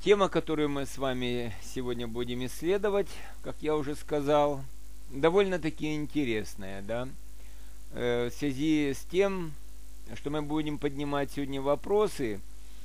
Тема, которую мы с вами сегодня будем исследовать, как я уже сказал, довольно-таки интересная, да, в связи с тем, что мы будем поднимать сегодня вопросы,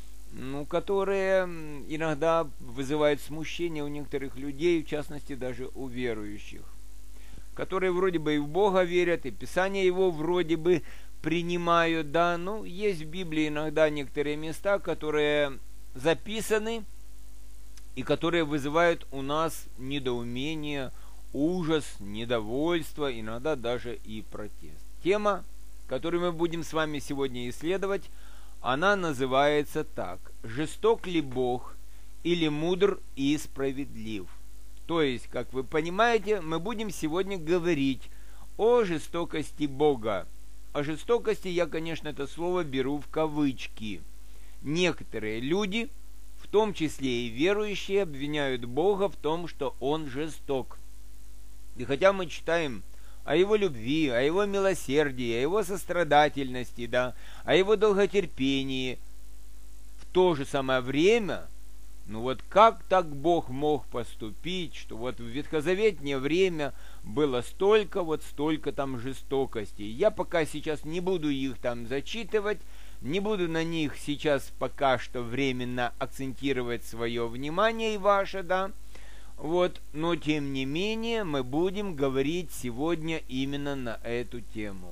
которые иногда вызывают смущение у некоторых людей, в частности даже у верующих, которые вроде бы и в Бога верят, и Писание Его вроде бы принимают, да, но есть в Библии иногда некоторые места, которые записаны, и которые вызывают у нас недоумение, ужас, недовольство, иногда даже и протест. Тема, которую мы будем с вами сегодня исследовать, она называется так: «Жесток ли Бог или мудр и справедлив?» То есть, как вы понимаете, мы будем сегодня говорить о жестокости Бога. О жестокости я, конечно, это слово беру в кавычки. Некоторые люди, в том числе и верующие, обвиняют Бога в том, что Он жесток. И хотя мы читаем о Его любви, о Его милосердии, о Его сострадательности, да, о Его долготерпении, в то же самое время, как так Бог мог поступить, что вот в ветхозаветнее время было столько там жестокостей. Я пока сейчас не буду их там зачитывать, не буду на них сейчас пока что временно акцентировать свое внимание и ваше, да. Но тем не менее мы будем говорить сегодня именно на эту тему.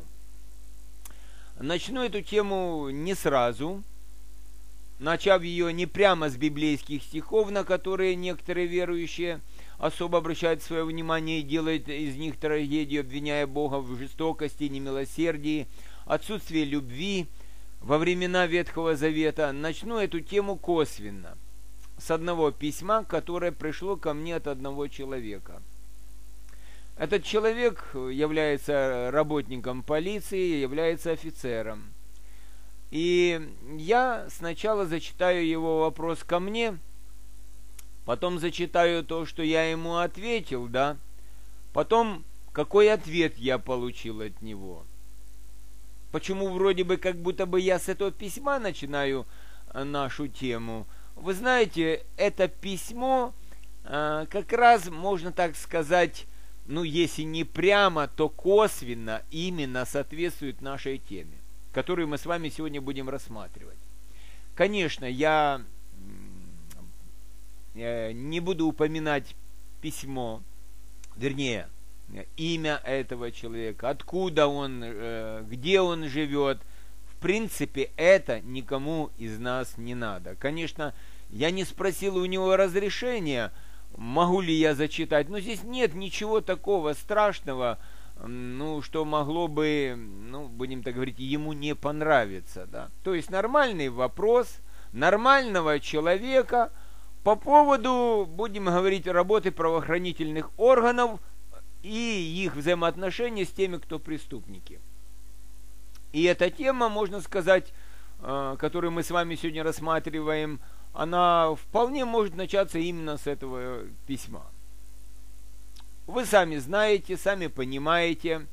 Начну эту тему не сразу, начав ее не прямо с библейских стихов, на которые некоторые верующие особо обращают свое внимание и делают из них трагедию, обвиняя Бога в жестокости, немилосердии, отсутствии любви во времена Ветхого Завета. Начну эту тему косвенно, с одного письма, которое пришло ко мне от одного человека. Этот человек является работником полиции, является офицером. И я сначала зачитаю его вопрос ко мне, потом зачитаю то, что я ему ответил, да, потом какой ответ я получил от него. Почему вроде бы как будто бы я с этого письма начинаю нашу тему? Вы знаете, это письмо как раз, можно так сказать, если не прямо, то косвенно именно соответствует нашей теме, которую мы с вами сегодня будем рассматривать. Конечно, я не буду упоминать письмо, вернее, имя этого человека, откуда он, где он живет. В принципе, это никому из нас не надо. Конечно, я не спросил у него разрешения, могу ли я зачитать, но здесь нет ничего такого страшного, что могло бы, будем так говорить, ему не понравиться, да. То есть нормальный вопрос нормального человека по поводу, будем говорить, работы правоохранительных органов и их взаимоотношения с теми, кто преступники. И эта тема, можно сказать, которую мы с вами сегодня рассматриваем, она вполне может начаться именно с этого письма. Вы сами знаете, сами понимаете,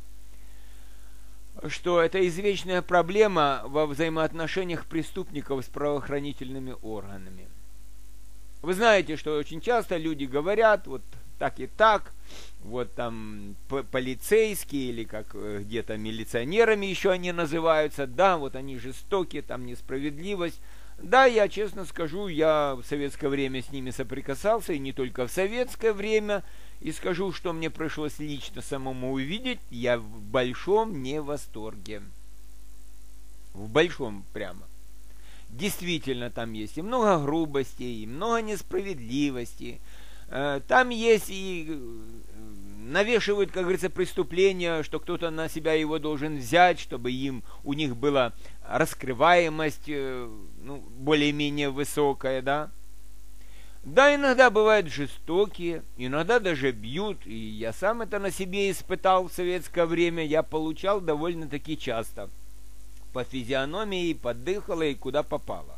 что это извечная проблема во взаимоотношениях преступников с правоохранительными органами. Вы знаете, что очень часто люди говорят, так и так, там полицейские или как где-то милиционерами еще они называются, да, они жестокие, там несправедливость. Да, я честно скажу, я в советское время с ними соприкасался, и не только в советское время, и скажу, что мне пришлось лично самому увидеть, я в большом не восторге. В большом прямо. Действительно, там есть и много грубостей, и много несправедливости. Там есть и навешивают, как говорится, преступления, что кто-то на себя его должен взять, чтобы у них была раскрываемость более-менее высокая, да. Да, иногда бывают жестокие, иногда даже бьют, и я сам это на себе испытал в советское время, я получал довольно-таки часто. По физиономии, подыхало и куда попало.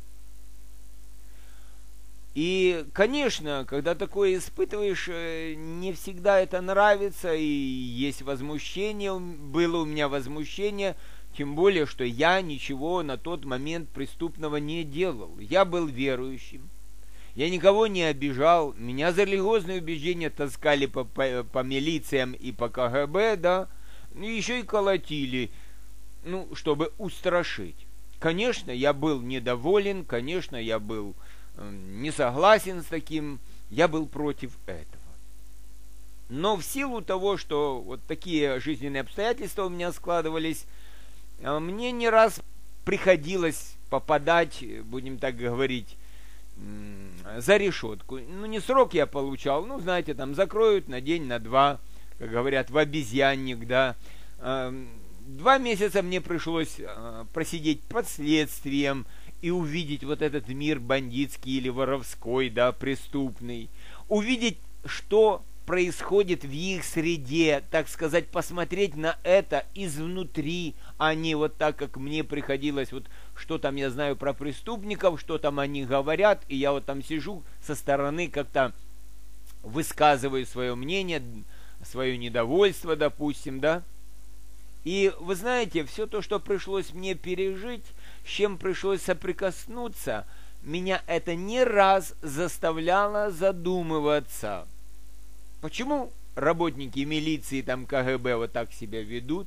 И, конечно, когда такое испытываешь, не всегда это нравится, и есть возмущение, было у меня возмущение, тем более, что я ничего на тот момент преступного не делал. Я был верующим. я никого не обижал, меня за религиозные убеждения таскали по милициям и по КГБ, да, и еще и колотили, ну, чтобы устрашить. Конечно, я был недоволен, конечно, я был не согласен с таким, я был против этого. Но в силу того, что вот такие жизненные обстоятельства у меня складывались, мне не раз приходилось попадать, будем так говорить, за решетку. Ну, не срок я получал, ну, знаете, там закроют на день, на два, как говорят, в обезьянник, да. 2 месяца мне пришлось просидеть под следствием и увидеть вот этот мир бандитский или воровской, да, преступный. Увидеть, что происходит в их среде, так сказать, посмотреть на это изнутри, а не вот так, как мне приходилось, вот что там я знаю про преступников, что там они говорят, и я вот там сижу со стороны, как-то высказываю свое мнение, свое недовольство, допустим, да. И вы знаете, все то, что пришлось мне пережить, с чем пришлось соприкоснуться, меня это не раз заставляло задумываться. Почему работники милиции, там КГБ вот так себя ведут?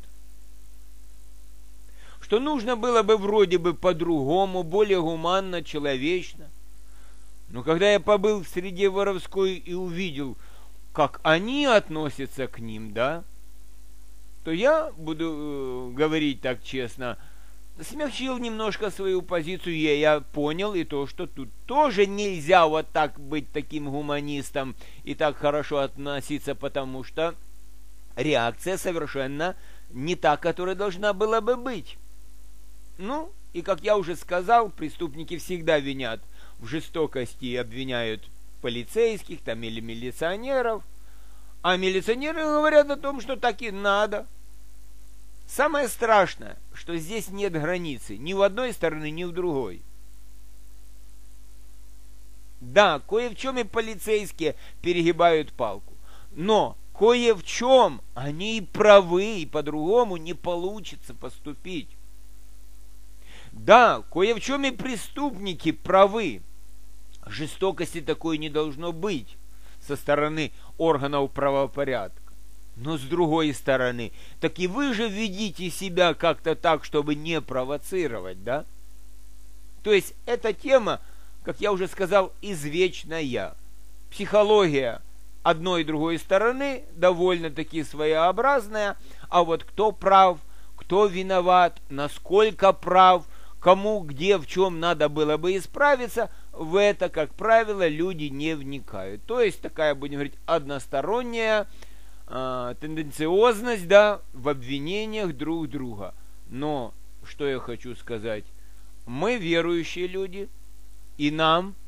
Что нужно было бы вроде бы по-другому, более гуманно, человечно. Но когда я побыл в среде воровской и увидел, как они относятся к ним, да, то я, буду говорить так честно, смягчил немножко свою позицию, и я понял и то, что тут тоже нельзя вот так быть таким гуманистом и так хорошо относиться, потому что реакция совершенно не та, которая должна была бы быть. Ну, и как я уже сказал, преступники всегда винят в жестокости и обвиняют полицейских там или милиционеров, а милиционеры говорят о том, что так и надо. Самое страшное, что здесь нет границы ни в одной стороне, ни в другой. Да, кое в чем и полицейские перегибают палку, но кое в чем они и правы, и по-другому не получится поступить. Да, кое в чем и преступники правы. Жестокости такой не должно быть со стороны органов правопорядка. Но с другой стороны, так и вы же ведите себя как-то так, чтобы не провоцировать, да? То есть эта тема, как я уже сказал, извечная. Психология одной и другой стороны довольно-таки своеобразная, а вот кто прав, кто виноват, насколько прав, кому, где, в чем надо было бы исправиться, в это, как правило, люди не вникают. То есть такая, будем говорить, односторонняя тенденциозность, да, в обвинениях друг друга. Но, что я хочу сказать, мы верующие люди, и нам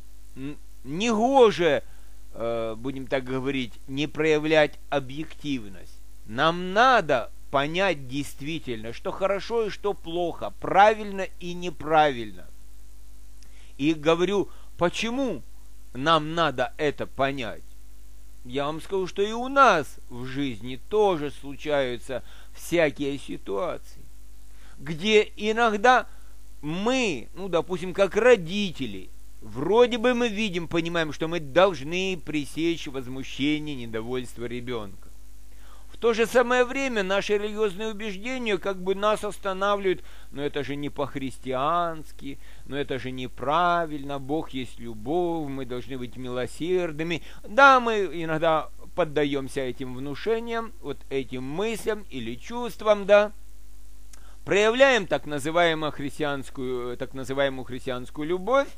негоже, будем так говорить, не проявлять объективность. Нам надо понять действительно, что хорошо и что плохо, правильно и неправильно. И говорю, почему нам надо это понять? Я вам скажу, что и у нас в жизни тоже случаются всякие ситуации, где иногда мы, ну, допустим, как родители, вроде бы мы видим, понимаем, что мы должны пресечь возмущение, недовольство ребенка. В то же самое время наши религиозные убеждения как бы нас останавливают. Но это же не по-христиански, но это же неправильно, Бог есть любовь, мы должны быть милосердными. Да, мы иногда поддаемся этим внушениям, вот этим мыслям или чувствам, да. Проявляем так называемую христианскую любовь.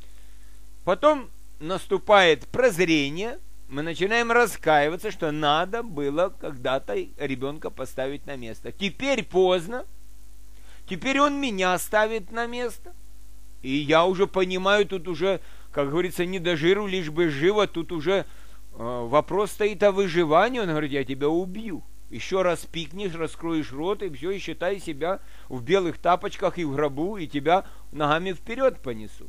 Потом наступает прозрение, мы начинаем раскаиваться, что надо было когда-то ребенка поставить на место. Теперь поздно. Теперь он меня ставит на место. И я уже понимаю, тут уже, как говорится, не до жиру, лишь бы живо. Тут уже вопрос стоит о выживании. Он говорит, я тебя убью. Еще раз пикнешь, раскроешь рот, и все, и считай себя в белых тапочках и в гробу, и тебя ногами вперед понесут.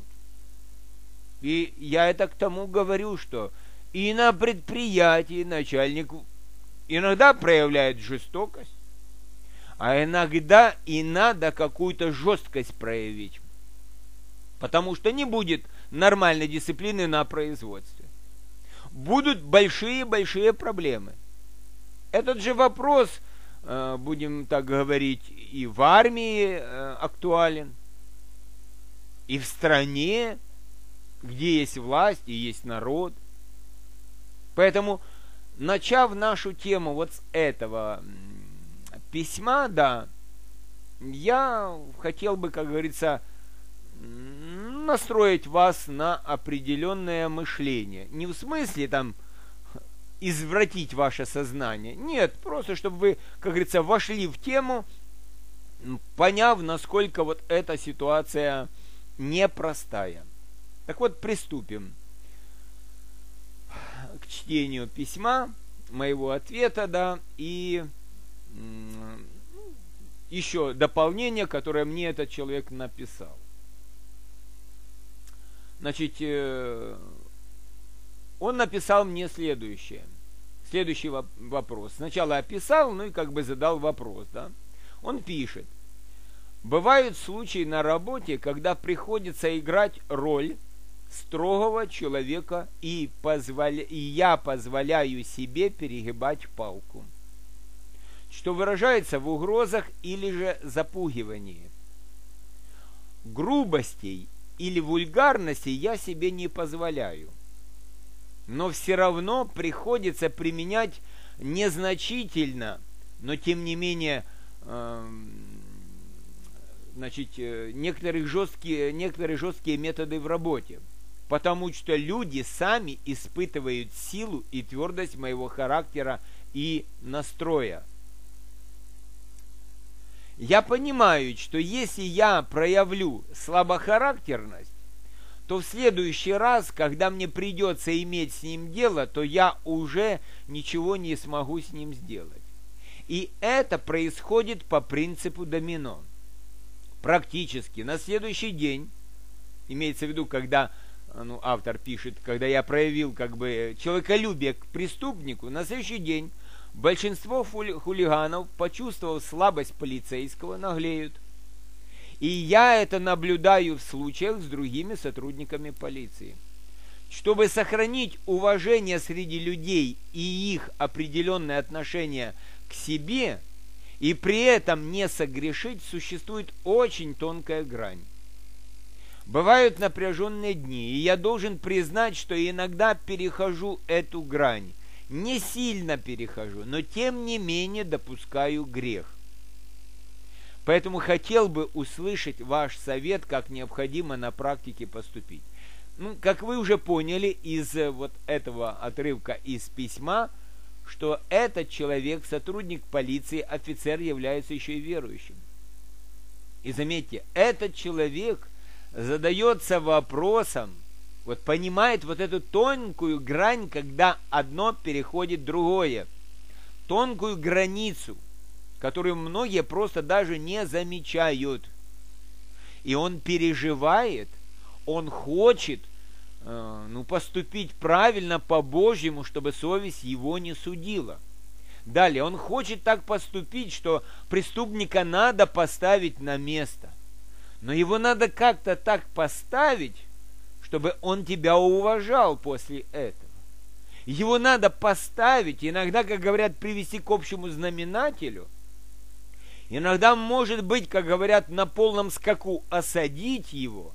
И я это к тому говорю, что и на предприятии начальник иногда проявляет жестокость, а иногда и надо какую-то жесткость проявить. Потому что не будет нормальной дисциплины на производстве. Будут большие-большие проблемы. Этот же вопрос, будем так говорить, и в армии актуален, и в стране, где есть власть и есть народ. Поэтому, начав нашу тему вот с этого письма, да, я хотел бы, как говорится, настроить вас на определенное мышление. Не в смысле там извратить ваше сознание. Нет, просто чтобы вы, как говорится, вошли в тему, поняв, насколько вот эта ситуация непростая. Так вот, приступим к чтению письма, моего ответа, да, и еще дополнение, которое мне этот человек написал. Значит, он написал мне следующий вопрос. Сначала описал, ну и как бы задал вопрос, да. Он пишет: бывают случаи на работе, когда приходится играть роль строгого человека, и я позволяю себе перегибать палку, что выражается в угрозах или же запугивании. Грубостей или вульгарности я себе не позволяю, но все равно приходится применять незначительно, но тем не менее некоторые жесткие методы в работе, потому что люди сами испытывают силу и твердость моего характера и настроя. Я понимаю, что если я проявлю слабохарактерность, то в следующий раз, когда мне придется иметь с ним дело, то я уже ничего не смогу с ним сделать. И это происходит по принципу домино. Практически на следующий день, имеется в виду, когда автор пишет, когда я проявил как бы человеколюбие к преступнику, на следующий день большинство хулиганов, почувствовав слабость полицейского, наглеют. И я это наблюдаю в случаях с другими сотрудниками полиции. Чтобы сохранить уважение среди людей и их определенное отношение к себе, и при этом не согрешить, существует очень тонкая грань. Бывают напряженные дни, и я должен признать, что иногда перехожу эту грань. Не сильно перехожу, но тем не менее допускаю грех. Поэтому хотел бы услышать ваш совет, как необходимо на практике поступить. Как вы уже поняли из вот этого отрывка из письма, что этот человек, сотрудник полиции, офицер, является еще и верующим. И заметьте, этот человек задается вопросом, вот понимает вот эту тонкую грань, когда одно переходит в другое. Тонкую границу, которую многие просто даже не замечают. И он переживает, он хочет поступить правильно по-божьему, чтобы совесть его не судила. Далее, он хочет так поступить, что преступника надо поставить на место. Но его надо как-то так поставить, чтобы он тебя уважал после этого. Его надо поставить, иногда, как говорят, привести к общему знаменателю. Иногда, может быть, как говорят, на полном скаку осадить его.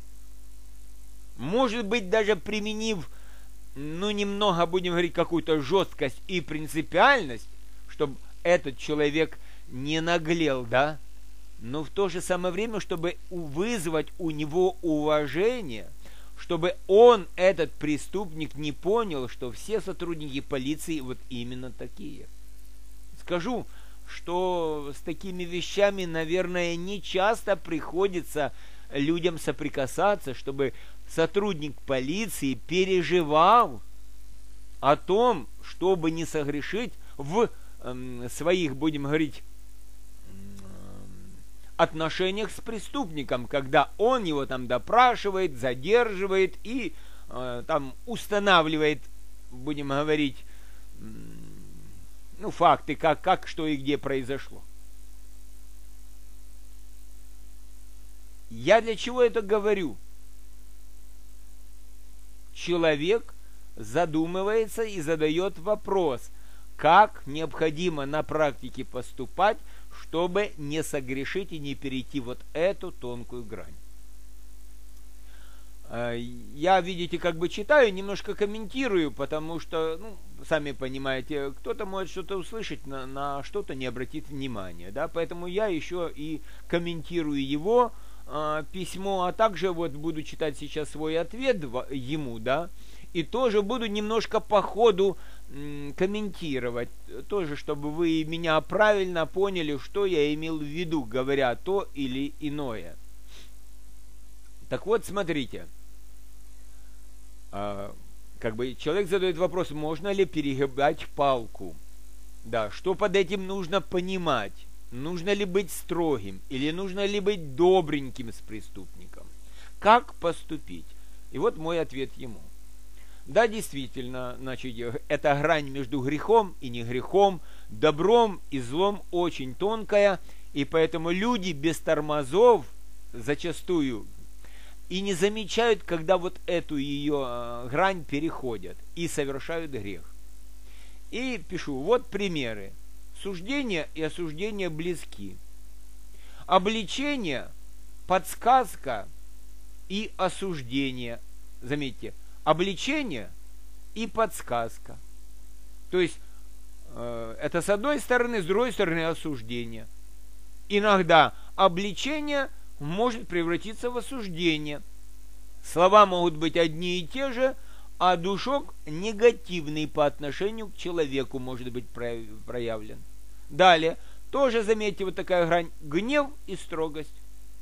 Может быть, даже применив, немного, будем говорить, какую-то жесткость и принципиальность, чтобы этот человек не наглел, да? Но в то же самое время, чтобы вызвать у него уважение, чтобы он, этот преступник, не понял, что все сотрудники полиции вот именно такие. Скажу, что с такими вещами, наверное, не часто приходится людям соприкасаться, чтобы сотрудник полиции переживал о том, чтобы не согрешить в своих, будем говорить, отношениях с преступником, когда он его там допрашивает, задерживает и там устанавливает, будем говорить, факты, как, что и где произошло. Я для чего это говорю? человек задумывается и задает вопрос, как необходимо на практике поступать, чтобы не согрешить и не перейти вот эту тонкую грань. Я, видите, как бы читаю, немножко комментирую, потому что, сами понимаете, кто-то может что-то услышать, на что-то не обратит внимания, да, поэтому я еще и комментирую его письмо, а также вот буду читать сейчас свой ответ ему, да, и тоже буду немножко по ходу комментировать, тоже, чтобы вы меня правильно поняли, что я имел в виду, говоря то или иное. Так вот, смотрите, как бы человек задает вопрос, можно ли перегибать палку? Да, что под этим нужно понимать? Нужно ли быть строгим? Или нужно ли быть добреньким с преступником? Как поступить? И вот мой ответ ему. Да, действительно, значит, эта грань между грехом и не грехом, добром и злом очень тонкая, и поэтому люди без тормозов зачастую и не замечают, когда вот эту ее грань переходят и совершают грех. И пишу, вот примеры. Суждение и осуждение близки. Обличение, подсказка и осуждение. Заметьте, обличение и подсказка. То есть, это с одной стороны, с другой стороны осуждение. Иногда обличение может превратиться в осуждение. Слова могут быть одни и те же, а душок негативный по отношению к человеку может быть проявлен. Далее, тоже заметьте вот такая грань, гнев и строгость.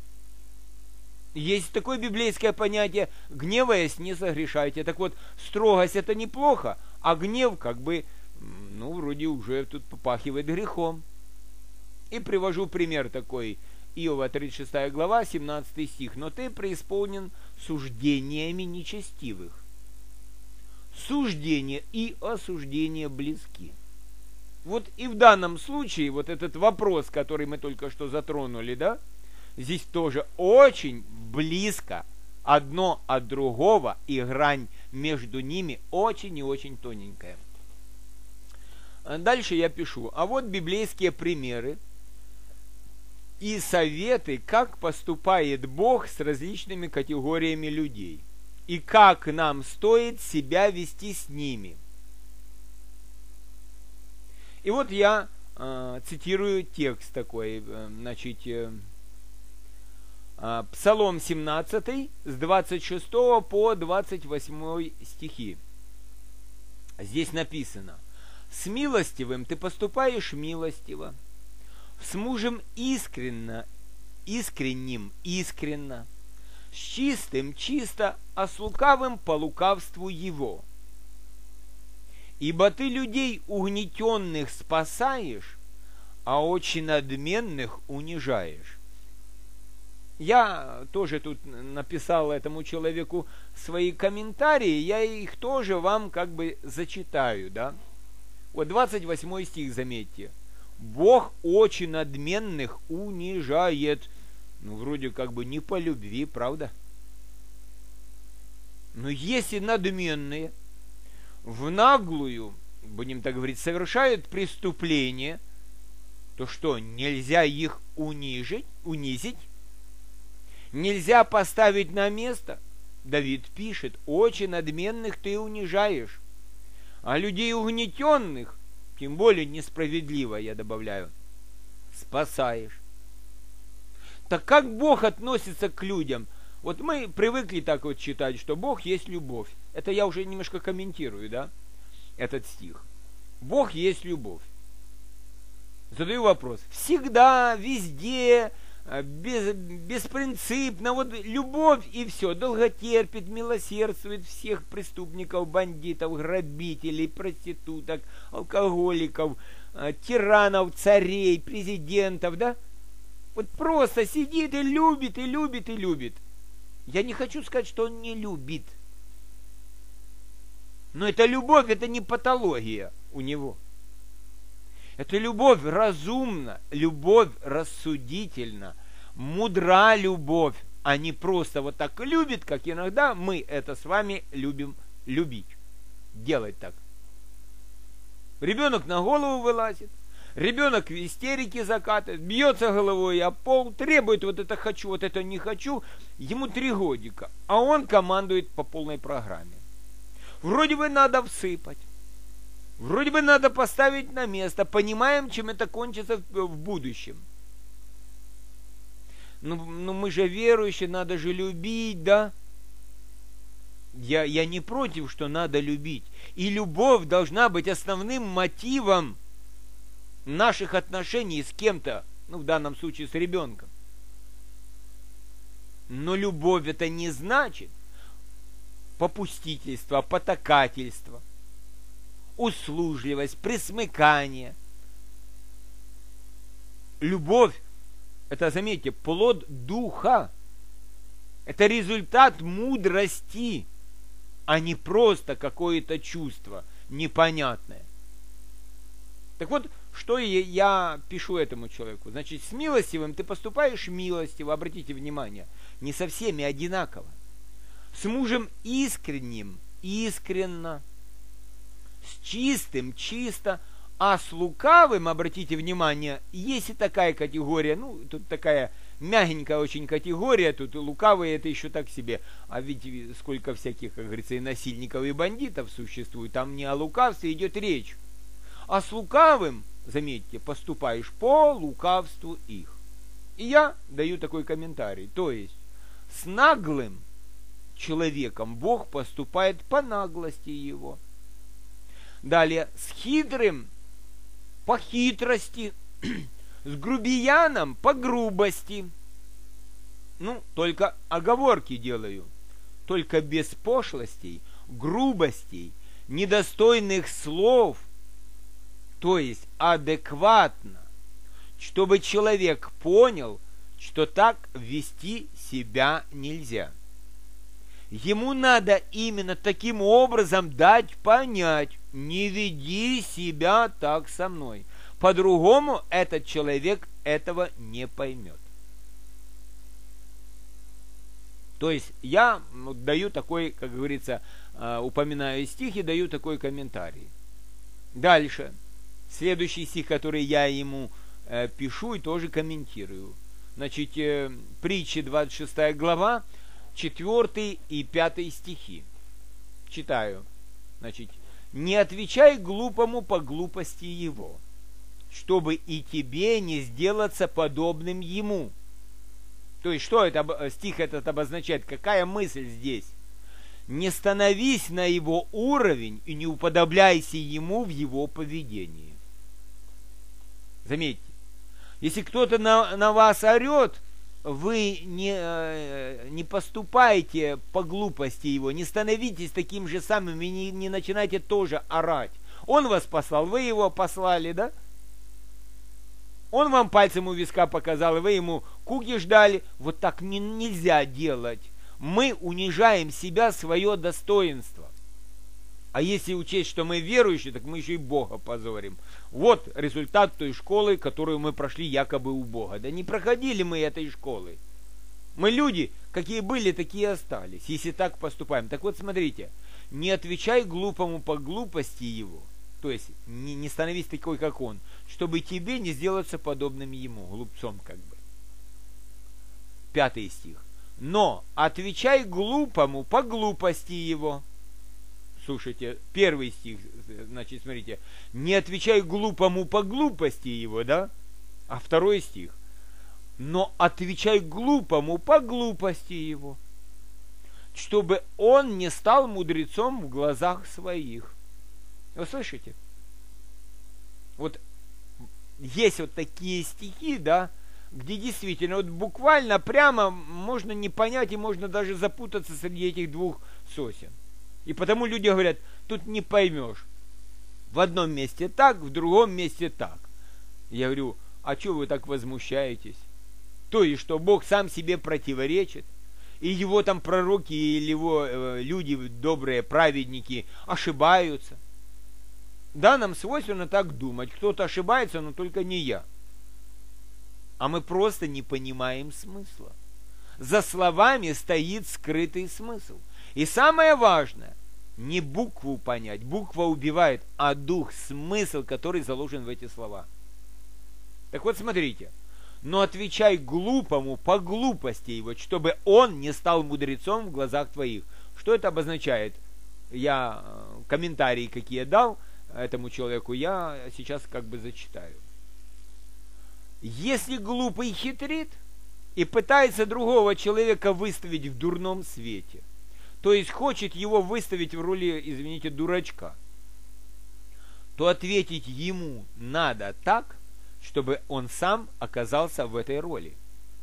Есть такое библейское понятие, гневаясь, не согрешайте. Так вот, строгость это неплохо, а гнев как бы, вроде уже тут попахивает грехом. И привожу пример такой, Иова 36 глава, 17 стих. «Но ты преисполнен суждениями нечестивых». Суждение и осуждение близки. Вот и в данном случае, вот этот вопрос, который мы только что затронули, да, здесь тоже очень близко одно от другого, и грань между ними очень и очень тоненькая. Дальше я пишу, а вот библейские примеры и советы, как поступает Бог с различными категориями людей, и как нам стоит себя вести с ними. И вот я цитирую текст такой, значит, Псалом 17, с 26 по 28 стихи. Здесь написано: «С милостивым ты поступаешь милостиво, с мужем искренно, искренно, с чистым чисто, а с лукавым по лукавству его. Ибо ты людей угнетенных спасаешь, а очень надменных унижаешь». Я тоже тут написал этому человеку свои комментарии, я их тоже вам как бы зачитаю, да. Вот 28 стих, заметьте. «Бог очень надменных унижает». Вроде как бы не по любви, правда? Но если надменные в наглую, будем так говорить, совершают преступление, то что, нельзя их унизить? Нельзя поставить на место? Давид пишет: «Очень надменных ты унижаешь, а людей угнетенных, тем более несправедливо, я добавляю, спасаешь». Так как Бог относится к людям? Вот мы привыкли так вот читать, что Бог есть любовь. Это я уже немножко комментирую, да, этот стих. Бог есть любовь. Задаю вопрос. Всегда, везде, беспринципно, вот любовь и все. Долготерпит, милосердствует всех преступников, бандитов, грабителей, проституток, алкоголиков, тиранов, царей, президентов, да? Вот просто сидит и любит, и любит, и любит. Я не хочу сказать, что он не любит. Но эта любовь, это не патология у него. Это любовь разумна, любовь рассудительна, мудра любовь, а не просто вот так любит, как иногда мы это с вами любим любить, делать так. Ребенок на голову вылазит, ребенок в истерике закатывает, бьется головой о пол, требует вот это хочу, вот это не хочу. Ему 3 годика, а он командует по полной программе. Вроде бы надо всыпать, вроде бы надо поставить на место, понимаем, чем это кончится в будущем. Ну мы же верующие, надо же любить, да? Я не против, что надо любить. И любовь должна быть основным мотивом наших отношений с кем-то, ну, в данном случае с ребенком. Но любовь это не значит попустительство, потакательство, услужливость, присмыкание. Любовь это, заметьте, плод духа. Это результат мудрости, а не просто какое-то чувство непонятное. Так вот, что я пишу этому человеку? Значит, с милостивым ты поступаешь милостиво, обратите внимание, не со всеми одинаково. С мужем искренним, искренно, с чистым, чисто, а с лукавым, обратите внимание, есть и такая категория, ну, тут такая мягенькая очень категория, тут лукавые это еще так себе, а ведь сколько всяких, как говорится, и насильников, и бандитов существует, там не о лукавстве идет речь. А с лукавым, заметьте, поступаешь по лукавству их. И я даю такой комментарий, то есть с наглым человеком Бог поступает по наглости его. Далее, с хитрым по хитрости, с грубияном по грубости. Ну, только оговорки делаю. Только без пошлостей, грубостей, недостойных слов, то есть адекватно, чтобы человек понял, что так вести себя нельзя. Ему надо именно таким образом дать понять: не веди себя так со мной. По-другому этот человек этого не поймет. То есть я даю такой, как говорится, упоминаю стих и даю такой комментарий. Дальше. Следующий стих, который я ему пишу и тоже комментирую. Значит, притчи 26 глава, 4 и 5 стихи. Читаю. Значит, не отвечай глупому по глупости его, чтобы и тебе не сделаться подобным ему. То есть, что это, стих этот обозначает? Какая мысль здесь? Не становись на его уровень и не уподобляйся ему в его поведении. Заметьте, если кто-то на вас орет, вы не поступайте по глупости его, не становитесь таким же самым и не начинайте тоже орать. Он вас послал, вы его послали, да? Он вам пальцем у виска показал, и вы ему кукиш дали. Вот так нельзя делать. Мы унижаем себя, свое достоинство. А если учесть, что мы верующие, так мы еще и Бога позорим. Вот результат той школы, которую мы прошли якобы у Бога. Да не проходили мы этой школы. Мы люди, какие были, такие остались, если так поступаем. Так вот, смотрите, не отвечай глупому по глупости его, то есть не становись такой, как он, чтобы тебе не сделаться подобным ему, глупцом как бы. 5 стих. Но отвечай глупому по глупости его. Слушайте, 1 стих, значит, смотрите, не отвечай глупому по глупости его, да? А 2 стих. Но отвечай глупому по глупости его, чтобы он не стал мудрецом в глазах своих. Вы слышите? Вот есть вот такие стихи, да, где действительно вот буквально прямо можно не понять и можно даже запутаться среди этих двух сосен. И потому люди говорят, тут не поймешь. В одном месте так, в другом месте так. Я говорю, а что вы так возмущаетесь? То есть, что Бог сам себе противоречит, и его там пророки или его люди добрые, праведники ошибаются. Да, нам свойственно так думать. Кто-то ошибается, но только не я. А мы просто не понимаем смысла. За словами стоит скрытый смысл. И самое важное, Не букву понять, буква убивает, а дух, смысл, который заложен в эти слова. Так вот, смотрите. Но отвечай глупому по глупости его, чтобы он не стал мудрецом в глазах твоих. Что это обозначает? Я комментарии какие дал этому человеку, я сейчас как бы зачитаю. Если глупый хитрит и пытается другого человека выставить в дурном свете, то есть хочет его выставить в роли, извините, дурачка, то ответить ему надо так, чтобы он сам оказался в этой роли.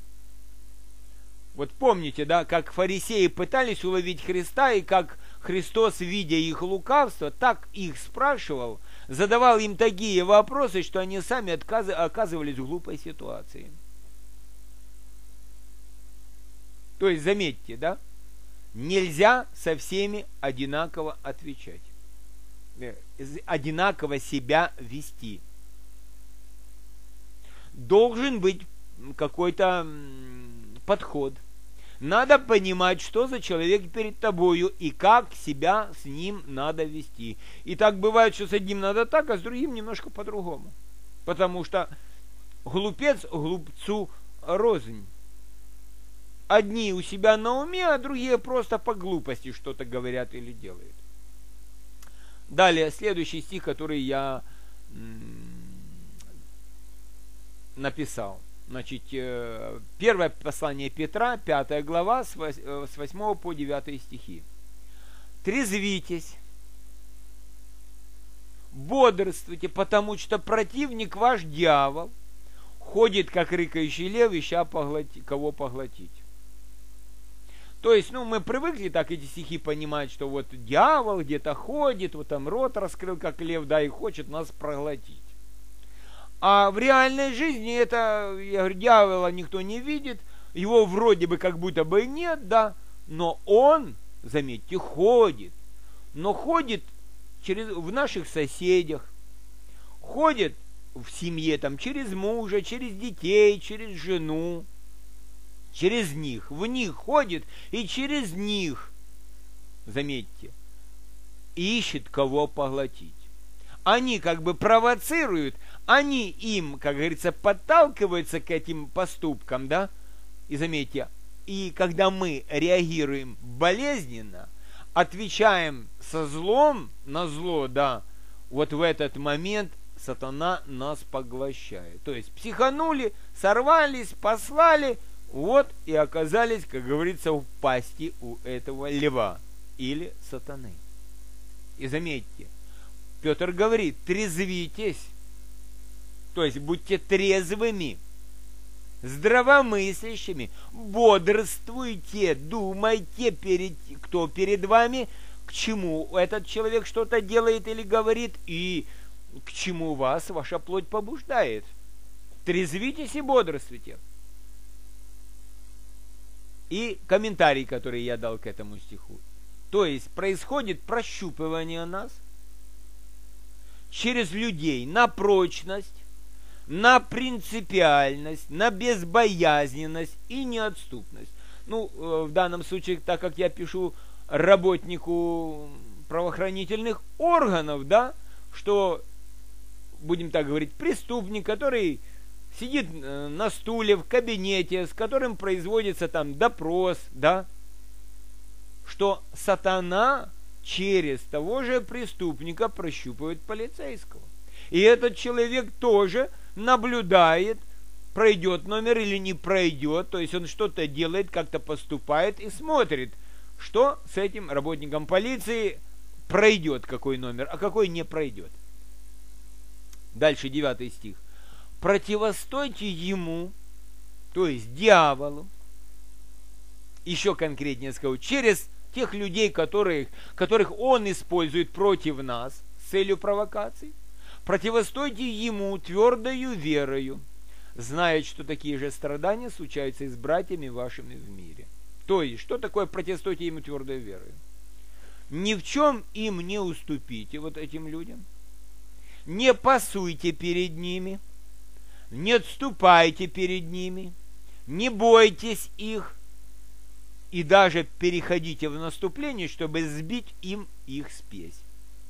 Вот помните, да, как фарисеи пытались уловить Христа, и как Христос, видя их лукавство, так их спрашивал, задавал им такие вопросы, что они сами оказывались в глупой ситуации. То есть, заметьте, да, нельзя со всеми одинаково отвечать, одинаково себя вести. Должен быть какой-то подход. Надо понимать, что за человек перед тобою и как себя с ним надо вести. И так бывает, что с одним надо так, а с другим немножко по-другому. Потому что глупец глупцу рознь. Одни у себя на уме, а другие просто по глупости что-то говорят или делают. Далее, следующий стих, который я написал. Значит, первое послание Петра, 5 глава, с 8 по 9 стихи. «Трезвитесь, бодрствуйте, потому что противник ваш, дьявол, ходит, как рыкающий лев, ища кого поглотить». То есть, мы привыкли так эти стихи понимать, что вот дьявол где-то ходит, вот там рот раскрыл, как лев, да, и хочет нас проглотить. А в реальной жизни это, я говорю, дьявола никто не видит, его вроде бы как будто бы нет, да, но он, заметьте, ходит. Но ходит в наших соседях, ходит в семье, там, через мужа, через детей, через жену, через них, в них ходит и через них, заметьте, ищет кого поглотить. Они как бы провоцируют, они им, как говорится, подталкиваются к этим поступкам, да? И заметьте, и когда мы реагируем болезненно, отвечаем со злом на зло, да, вот в этот момент сатана нас поглощает. То есть психанули, сорвались, послали, вот и оказались, как говорится, в пасти у этого льва или сатаны. И заметьте, Петр говорит, трезвитесь, то есть будьте трезвыми, здравомыслящими, бодрствуйте, думайте, кто перед вами, к чему этот человек что-то делает или говорит, и к чему вас ваша плоть побуждает. Трезвитесь и бодрствуйте. И комментарий, который я дал к этому стиху. То есть происходит прощупывание нас через людей на прочность, на принципиальность, на безбоязненность и неотступность. В данном случае, так как я пишу работнику правоохранительных органов, да, что, будем так говорить, преступник, который сидит на стуле в кабинете, с которым производится там допрос, да, что сатана через того же преступника прощупывает полицейского. И этот человек тоже наблюдает, пройдет номер или не пройдет, то есть он что-то делает, как-то поступает и смотрит, что с этим работником полиции пройдет какой номер, а какой не пройдет. Дальше 9 стих. Противостойте ему, то есть дьяволу, еще конкретнее скажу, через тех людей, которых он использует против нас с целью провокации. Противостойте ему твердою верою, зная, что такие же страдания случаются и с братьями вашими в мире. То есть, что такое противостойте ему твердой верою? Ни в чем им не уступите, вот этим людям. Не пасуйте перед ними, не отступайте перед ними, не бойтесь их, и даже переходите в наступление, чтобы сбить им их спесь.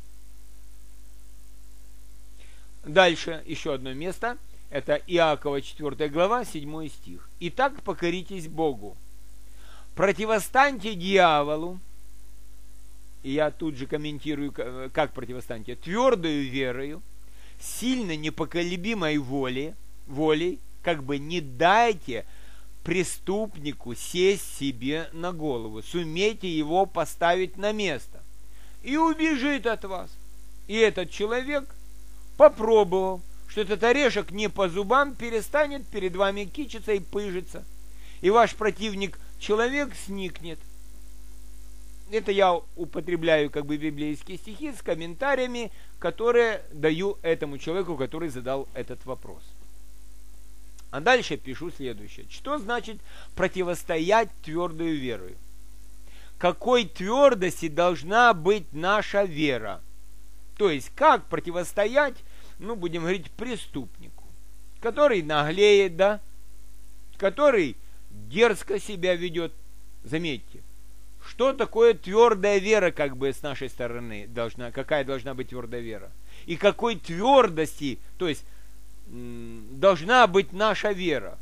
Дальше еще одно место. Это Иакова 4 глава, 7 стих. «Итак, покоритесь Богу, противостаньте дьяволу». И я тут же комментирую, как противостаньте. «Твердою верою, сильно непоколебимой волей, как бы не дайте преступнику сесть себе на голову, сумейте его поставить на место, и убежит от вас». И этот человек, попробовал, что этот орешек не по зубам, перестанет перед вами кичиться и пыжиться, и ваш противник человек сникнет. Это я употребляю как бы библейские стихи с комментариями, которые даю этому человеку, который задал этот вопрос. А дальше пишу следующее. Что значит противостоять твердою верою? Какой твердости должна быть наша вера? То есть, как противостоять, будем говорить, преступнику, который наглеет, да, который дерзко себя ведет. Заметьте, что такое твердая вера, как бы с нашей стороны какая должна быть твердая вера? И какой твердости, то есть, должна быть наша вера?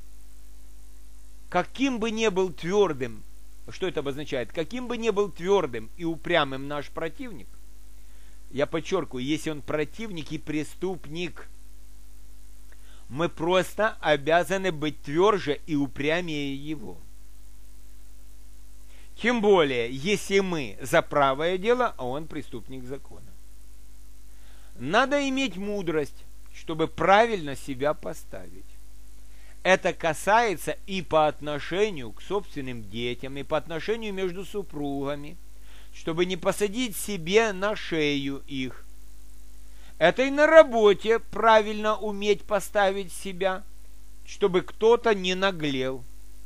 Каким бы ни был твердым, что это обозначает? Каким бы ни был твердым и упрямым наш противник, я подчеркиваю, если он противник и преступник, мы просто обязаны быть тверже и упрямее его. Тем более, если мы за правое дело, а он преступник закона. Надо иметь мудрость, чтобы правильно себя поставить. Это касается и по отношению к собственным детям, и по отношению между супругами, чтобы не посадить себе на шею их. Это и на работе правильно уметь поставить себя, чтобы кто-то не наглел.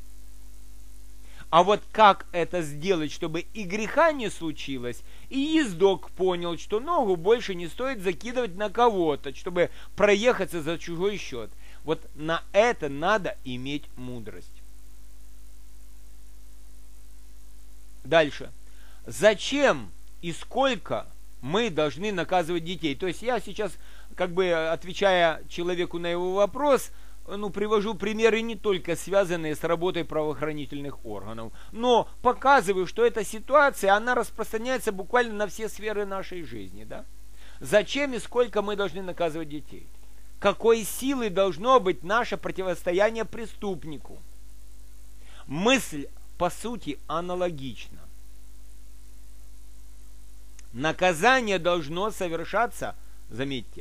А вот как это сделать, чтобы и греха не случилось, и ездок понял, что ногу больше не стоит закидывать на кого-то, чтобы проехаться за чужой счет. Вот на это надо иметь мудрость. Дальше. Зачем и сколько мы должны наказывать детей? То есть я сейчас, как бы отвечая человеку на его вопрос, привожу примеры не только связанные с работой правоохранительных органов, но показываю, что эта ситуация, она распространяется буквально на все сферы нашей жизни. Да? Зачем и сколько мы должны наказывать детей? Какой силой должно быть наше противостояние преступнику? Мысль, по сути, аналогична. Наказание должно совершаться, заметьте,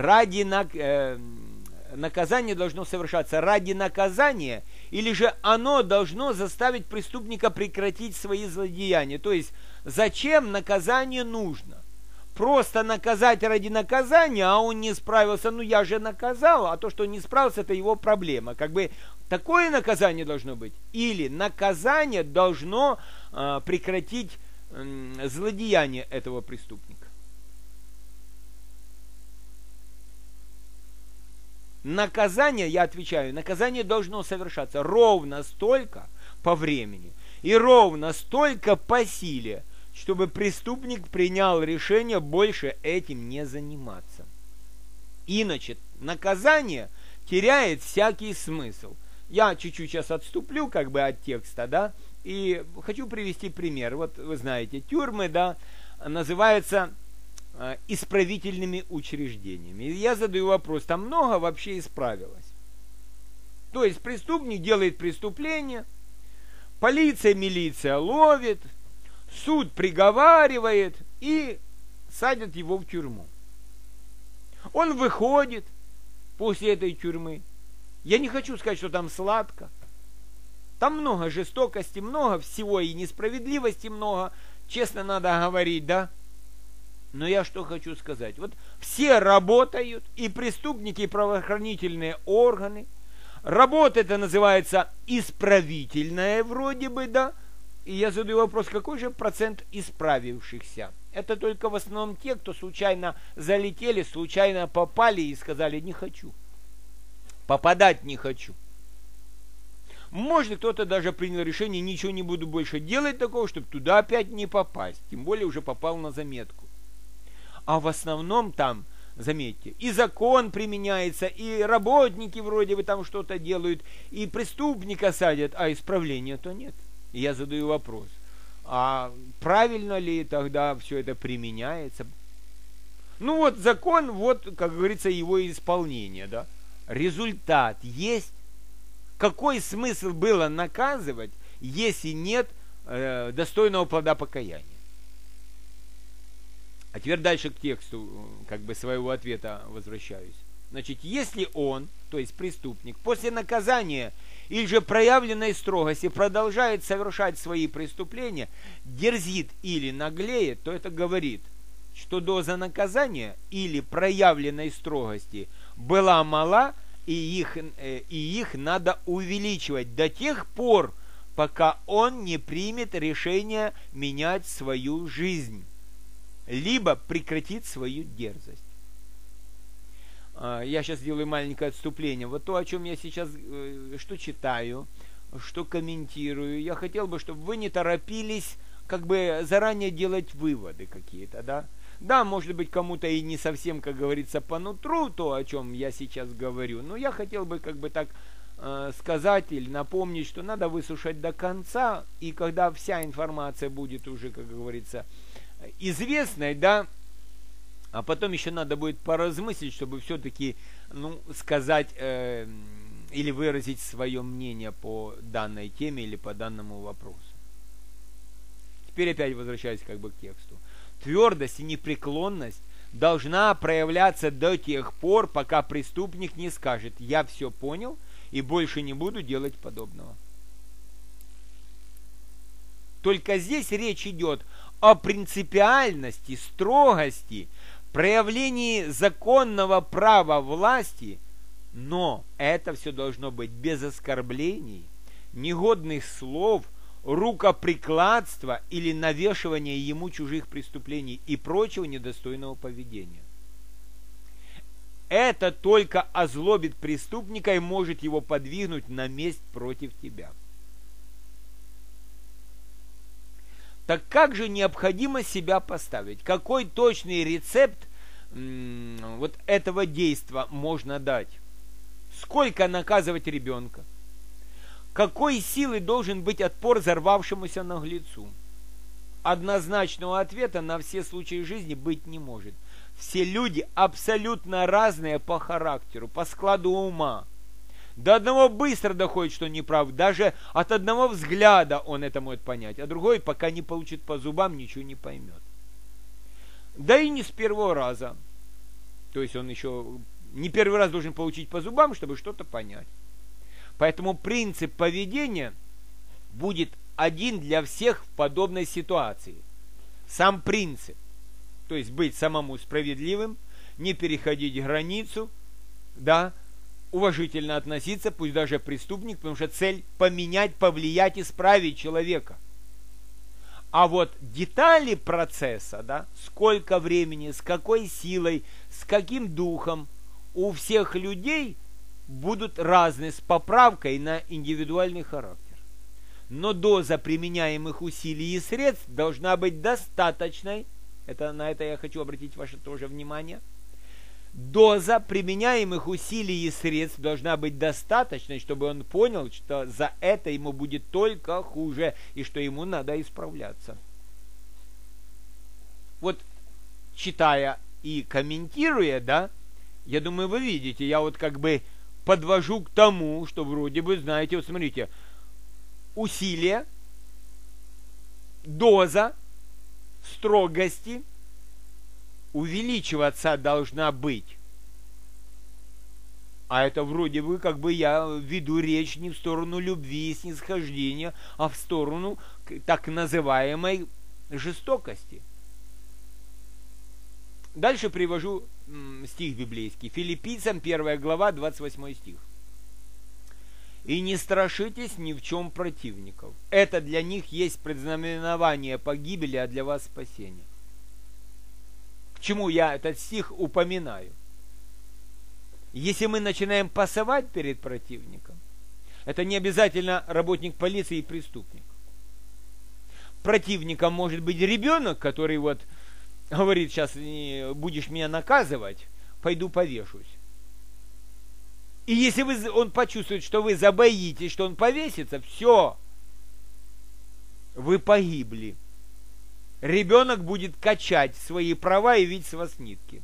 наказание должно совершаться ради наказания, или же оно должно заставить преступника прекратить свои злодеяния. То есть, зачем наказание нужно? Просто наказать ради наказания, а он не справился, я же наказал, а то, что он не справился, это его проблема. Как бы такое наказание должно быть. Или наказание должно прекратить злодеяние этого преступника. Наказание, я отвечаю, наказание должно совершаться ровно столько по времени и ровно столько по силе, чтобы преступник принял решение больше этим не заниматься. Иначе наказание теряет всякий смысл. Я чуть-чуть сейчас отступлю как бы от текста, да, и хочу привести пример. Вот вы знаете, тюрьмы, да, называются исправительными учреждениями. И я задаю вопрос, там много вообще исправилось? То есть преступник делает преступление, полиция, милиция ловит, суд приговаривает и садят его в тюрьму. Он выходит после этой тюрьмы. Я не хочу сказать, что там сладко. Там много жестокости, много всего и несправедливости много. Честно надо говорить, да? Но я что хочу сказать. Вот все работают, и преступники, и правоохранительные органы. Работа это называется исправительная вроде бы, да? И я задаю вопрос, какой же процент исправившихся? Это только в основном те, кто случайно залетели, случайно попали и сказали, не хочу. Попадать не хочу. Может, кто-то даже принял решение, ничего не буду больше делать такого, чтобы туда опять не попасть. Тем более уже попал на заметку. А в основном там, заметьте, и закон применяется, и работники вроде бы там что-то делают, и преступника садят, а исправления-то нет. И я задаю вопрос, а правильно ли тогда все это применяется? Ну вот закон, вот, как говорится, его исполнение, да. Результат есть. Какой смысл было наказывать, если нет достойного плода покаяния? А теперь дальше к тексту, как бы, своего ответа возвращаюсь. Значит, если он, то есть преступник, после наказания или же проявленной строгости продолжает совершать свои преступления, дерзит или наглеет, то это говорит, что доза наказания или проявленной строгости была мала, и их надо увеличивать до тех пор, пока он не примет решение менять свою жизнь, либо прекратит свою дерзость. Я сейчас сделаю маленькое отступление. Вот то, о чем я сейчас что читаю, что комментирую, я хотел бы, чтобы вы не торопились как бы заранее делать выводы какие-то, да? Да, может быть, кому-то и не совсем, как говорится, по нутру то, о чем я сейчас говорю, но я хотел бы как бы так сказать или напомнить, что надо выслушать до конца, и когда вся информация будет уже, как говорится, известной, да, а потом еще надо будет поразмыслить, чтобы все-таки, сказать или выразить свое мнение по данной теме или по данному вопросу. Теперь опять возвращаюсь как бы к тексту. Твердость и непреклонность должна проявляться до тех пор, пока преступник не скажет: «Я все понял и больше не буду делать подобного». Только здесь речь идет о принципиальности, строгости, проявлении законного права власти, но это все должно быть без оскорблений, негодных слов, рукоприкладства или навешивания ему чужих преступлений и прочего недостойного поведения. Это только озлобит преступника и может его подвигнуть на месть против тебя. Так как же необходимо себя поставить? Какой точный рецепт вот этого действия можно дать? Сколько наказывать ребенка? Какой силы должен быть отпор взорвавшемуся наглецу? Однозначного ответа на все случаи жизни быть не может. Все люди абсолютно разные по характеру, по складу ума. До одного быстро доходит, что неправ, даже от одного взгляда он это может понять, а другой, пока не получит по зубам, ничего не поймет. Да и не с первого раза. То есть он еще не первый раз должен получить по зубам, чтобы что-то понять. Поэтому принцип поведения будет один для всех в подобной ситуации. Сам принцип. То есть быть самому справедливым, не переходить границу, да, уважительно относиться, пусть даже преступник, потому что цель поменять, повлиять, исправить человека. А вот детали процесса, да, сколько времени, с какой силой, с каким духом, у всех людей будут разные, с поправкой на индивидуальный характер. Но доза применяемых усилий и средств должна быть достаточной. На это я хочу обратить ваше тоже внимание. Доза применяемых усилий и средств должна быть достаточной, чтобы он понял, что за это ему будет только хуже, и что ему надо исправляться. Вот, читая и комментируя, да, я думаю, вы видите, я вот как бы подвожу к тому, что вроде бы, знаете, вот смотрите, усилие, доза строгости увеличиваться должна быть. А это вроде бы как бы я веду речь не в сторону любви и снисхождения, а в сторону так называемой жестокости. Дальше привожу стих библейский. Филиппийцам 1 глава, 28 стих. «И не страшитесь ни в чем противников. Это для них есть предзнаменование погибели, а для вас спасение». К чему я этот стих упоминаю? Если мы начинаем пасовать перед противником, Это не обязательно работник полиции и преступник. Противником может быть ребенок, который вот говорит: сейчас будешь меня наказывать, пойду повешусь. И если он почувствует, что вы забоитесь, что он повесится, все, вы погибли. Ребенок будет качать свои права и видеть с вас нитки.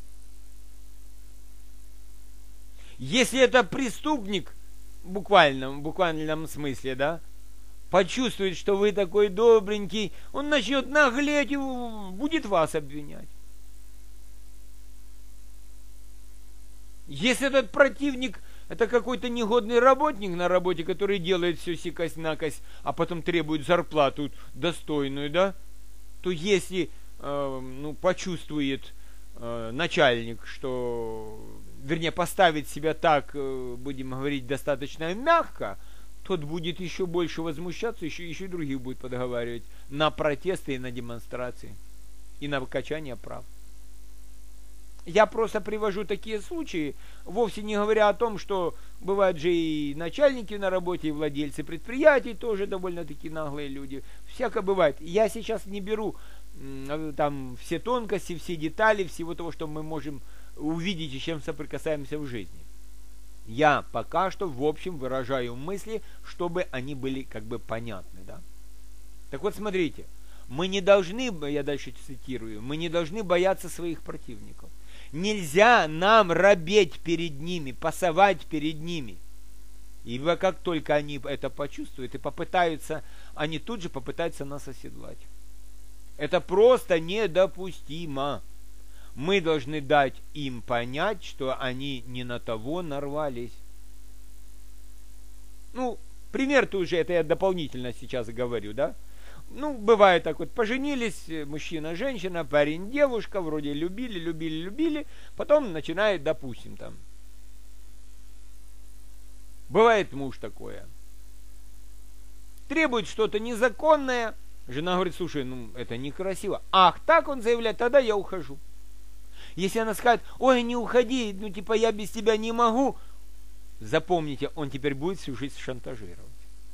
Если это преступник, в буквальном смысле, да, почувствует, что вы такой добренький, он начнет наглеть и будет вас обвинять. Если этот противник это какой-то негодный работник на работе, который делает все сикость-накость, а потом требует зарплату достойную, да, то если почувствует начальник, что, вернее, поставит себя так, будем говорить, достаточно мягко, тот будет еще больше возмущаться, еще и других будет подговаривать на протесты и на демонстрации, и на качание прав. Я просто привожу такие случаи, вовсе не говоря о том, что бывают же и начальники на работе, и владельцы предприятий тоже довольно-таки наглые люди. Всякое бывает. Я сейчас не беру там все тонкости, все детали, всего того, что мы можем увидеть и с чем соприкасаемся в жизни. Я пока что в общем выражаю мысли, чтобы они были как бы понятны, да? Так вот, смотрите, мы не должны, я дальше цитирую, мы не должны бояться своих противников. Нельзя нам робеть перед ними, пасовать перед ними. Ибо как только они это почувствуют и попытаются, они тут же попытаются нас оседлать. Это просто недопустимо. Мы должны дать им понять, что они не на того нарвались. Пример-то уже, это я дополнительно сейчас говорю, да? Бывает так вот, поженились, мужчина, женщина, парень, девушка, вроде любили, потом начинает, допустим, там. Бывает муж такое. Требует что-то незаконное, жена говорит: слушай, это некрасиво. Ах, так он заявляет, тогда я ухожу. Если она скажет: ой, не уходи, я без тебя не могу, запомните, он теперь будет всю жизнь шантажировать.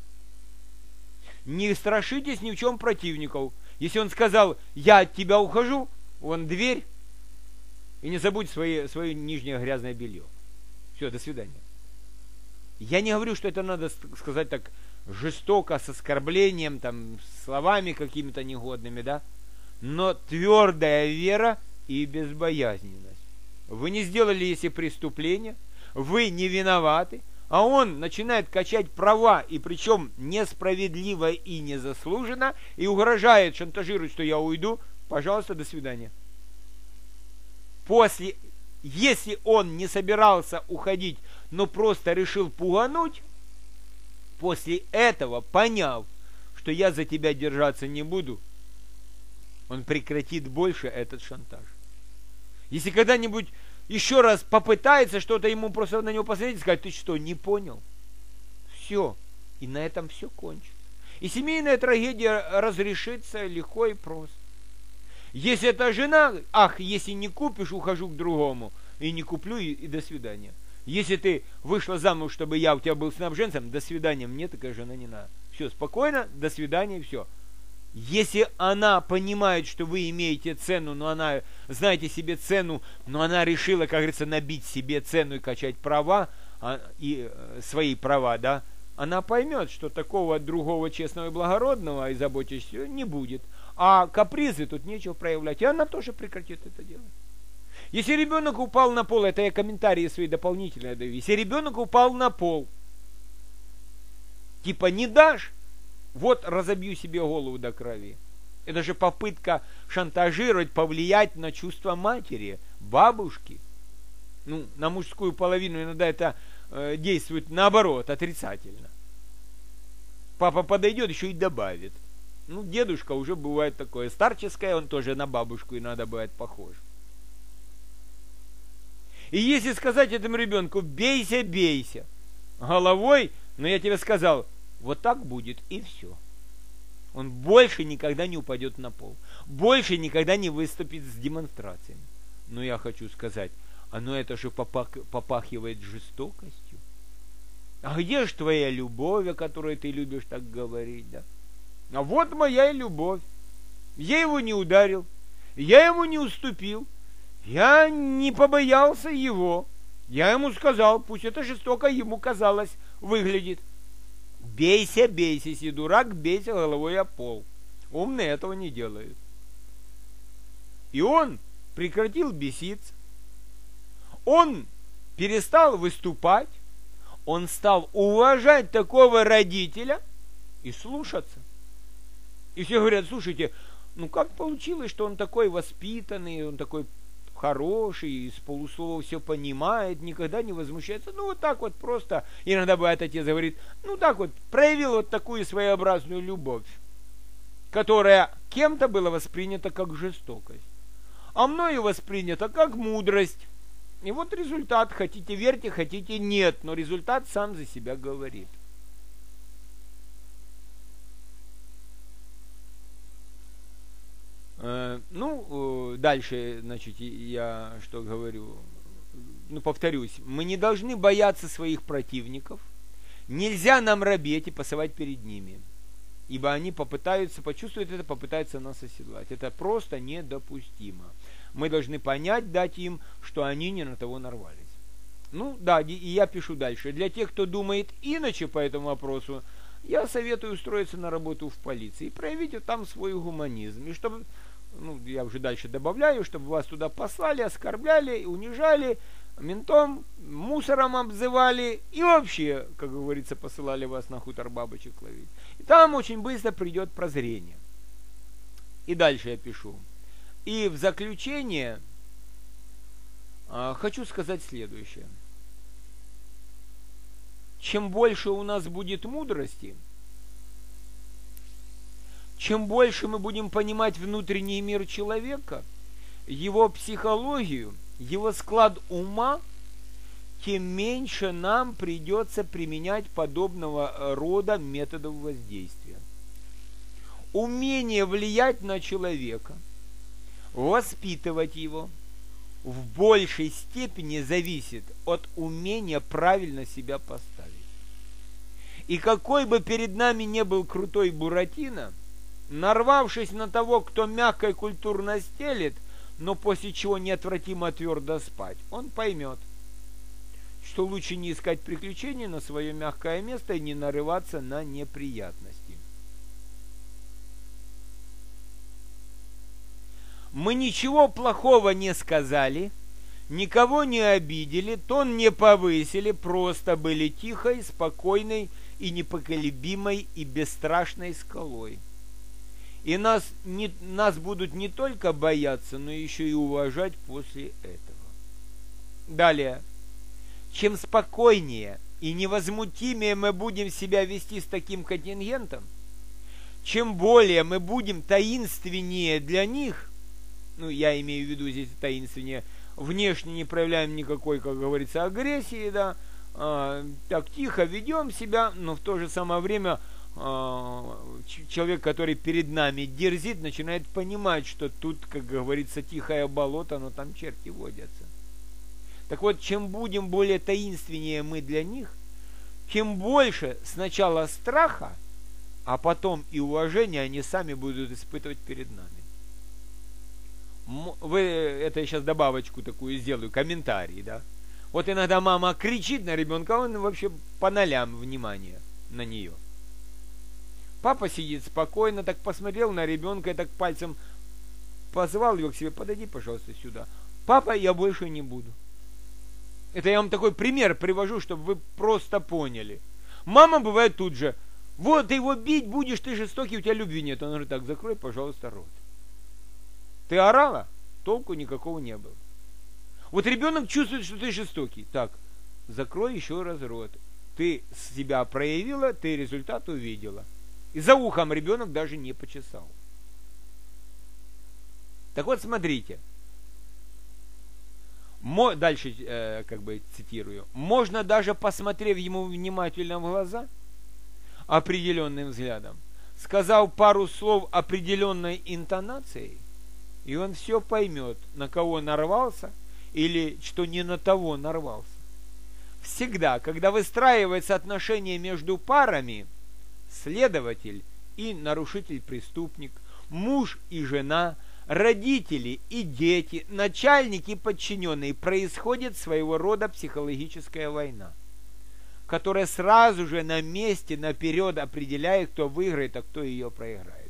Не страшитесь ни в чем противников. Если он сказал: я от тебя ухожу, вон дверь, и не забудь свое нижнее грязное белье. Все, до свидания. Я не говорю, что это надо сказать так жестоко, с оскорблением, там, словами какими-то негодными, да? Но твердая вера и безбоязненность. Вы не сделали, если преступление, вы не виноваты, а он начинает качать права, и причем несправедливо и незаслуженно, и угрожает, шантажирует, что я уйду, пожалуйста, до свидания. Если он не собирался уходить, но просто решил пугануть, после этого, поняв, что я за тебя держаться не буду, он прекратит больше этот шантаж. Если когда-нибудь еще раз попытается что-то ему просто на него посмотреть и сказать: ты что, не понял? Все. И на этом все кончится. И семейная трагедия разрешится легко и просто. Если это жена: ах, если не купишь, ухожу к другому. И не куплю, и до свидания. Если ты вышла замуж, чтобы я у тебя был снабженцем, до свидания, мне такая жена не надо. Все, спокойно, до свидания, и все. Если она понимает, что вы имеете цену, но она, знаете себе цену, но она решила, как говорится, набить себе цену и качать права, и свои права, да, она поймет, что такого другого честного и благородного и заботящегося не будет. А капризы тут нечего проявлять, и она тоже прекратит это делать. Если ребенок упал на пол, это я комментарии свои дополнительные даю, если ребенок упал на пол, типа не дашь, вот разобью себе голову до крови. Это же попытка шантажировать, повлиять на чувства матери, бабушки. На мужскую половину иногда это действует наоборот, отрицательно. Папа подойдет, еще и добавит. Дедушка уже бывает такое старческое, он тоже на бабушку иногда бывает похож. И если сказать этому ребенку: бейся, бейся головой, но я тебе сказал, вот так будет, и все. Он больше никогда не упадет на пол. Больше никогда не выступит с демонстрациями. Но я хочу сказать, оно это же попахивает жестокостью. А где же твоя любовь, о которой ты любишь так говорить, да? А вот моя любовь. Я его не ударил, я ему не уступил, я не побоялся его. Я ему сказал, пусть это жестоко ему казалось, выглядит. Бейся, бейся, си дурак, бейся головой о пол. Умные этого не делают. И он прекратил беситься. Он перестал выступать. Он стал уважать такого родителя и слушаться. И все говорят, слушайте, ну как получилось, что он такой воспитанный, он такой хороший, из полуслова все понимает, никогда не возмущается. Ну вот так вот просто, иногда бывает отец говорит, ну так вот, проявил вот такую своеобразную любовь, которая кем-то была воспринята как жестокость, а мною воспринята как мудрость. И вот результат, хотите верьте, хотите нет, но результат сам за себя говорит. Дальше, значит, я что говорю, повторюсь, мы не должны бояться своих противников, нельзя нам робеть и пасовать перед ними, ибо они почувствуют это, попытаются нас оседлать. Это просто недопустимо. Мы должны понять, дать им, что они не на того нарвались. И я пишу дальше. Для тех, кто думает иначе по этому вопросу, я советую устроиться на работу в полиции и проявить там свой гуманизм. И чтобы, я уже дальше добавляю, чтобы вас туда послали, оскорбляли, унижали, ментом, мусором обзывали и вообще, как говорится, посылали вас на хутор бабочек ловить. И там очень быстро придет прозрение. И дальше я пишу. И в заключение хочу сказать следующее. Чем больше у нас будет мудрости, чем больше мы будем понимать внутренний мир человека, его психологию, его склад ума, тем меньше нам придется применять подобного рода методов воздействия. Умение влиять на человека, воспитывать его, в большей степени зависит от умения правильно себя поставить. И какой бы перед нами не был крутой Буратино, нарвавшись на того, кто мягко и культурно стелет, но после чего неотвратимо твердо спать, он поймет, что лучше не искать приключений на свое мягкое место и не нарываться на неприятности. Мы ничего плохого не сказали, никого не обидели, тон не повысили, просто были тихой, спокойной и непоколебимой и бесстрашной скалой. И нас будут не только бояться, но еще и уважать после этого. Далее. Чем спокойнее и невозмутимее мы будем себя вести с таким контингентом, чем более мы будем таинственнее для них, я имею в виду здесь таинственнее, внешне не проявляем никакой, как говорится, агрессии, да, так тихо ведем себя, но в то же самое время человек, который перед нами дерзит, начинает понимать, что тут, как говорится, тихое болото, но там черти водятся. Так вот, чем будем более таинственнее мы для них, тем больше сначала страха, а потом и уважения они сами будут испытывать перед нами. Это я сейчас добавочку такую сделаю, комментарий, да. Вот иногда мама кричит на ребенка, он вообще по нолям внимания на нее. Папа сидит спокойно, так посмотрел на ребенка и так пальцем позвал его к себе, подойди, пожалуйста, сюда. Папа, я больше не буду. Это я вам такой пример привожу, чтобы вы просто поняли. Мама бывает тут же, вот ты его бить будешь, ты жестокий, у тебя любви нет. Он говорит, так, закрой, пожалуйста, рот. Ты орала, толку никакого не было. Вот ребенок чувствует, что ты жестокий. Так, закрой еще раз рот. Ты себя проявила, ты результат увидела. И за ухом ребенок даже не почесал. Так вот, смотрите. Дальше, цитирую. Можно даже, посмотрев ему внимательно в глаза, определенным взглядом, сказав пару слов определенной интонацией, и он все поймет, на кого нарвался, или что не на того нарвался. Всегда, когда выстраивается отношение между парами, следователь и нарушитель-преступник, муж и жена, родители и дети, начальник и подчиненный, происходит своего рода психологическая война, которая сразу же на месте наперед определяет, кто выиграет, а кто ее проиграет.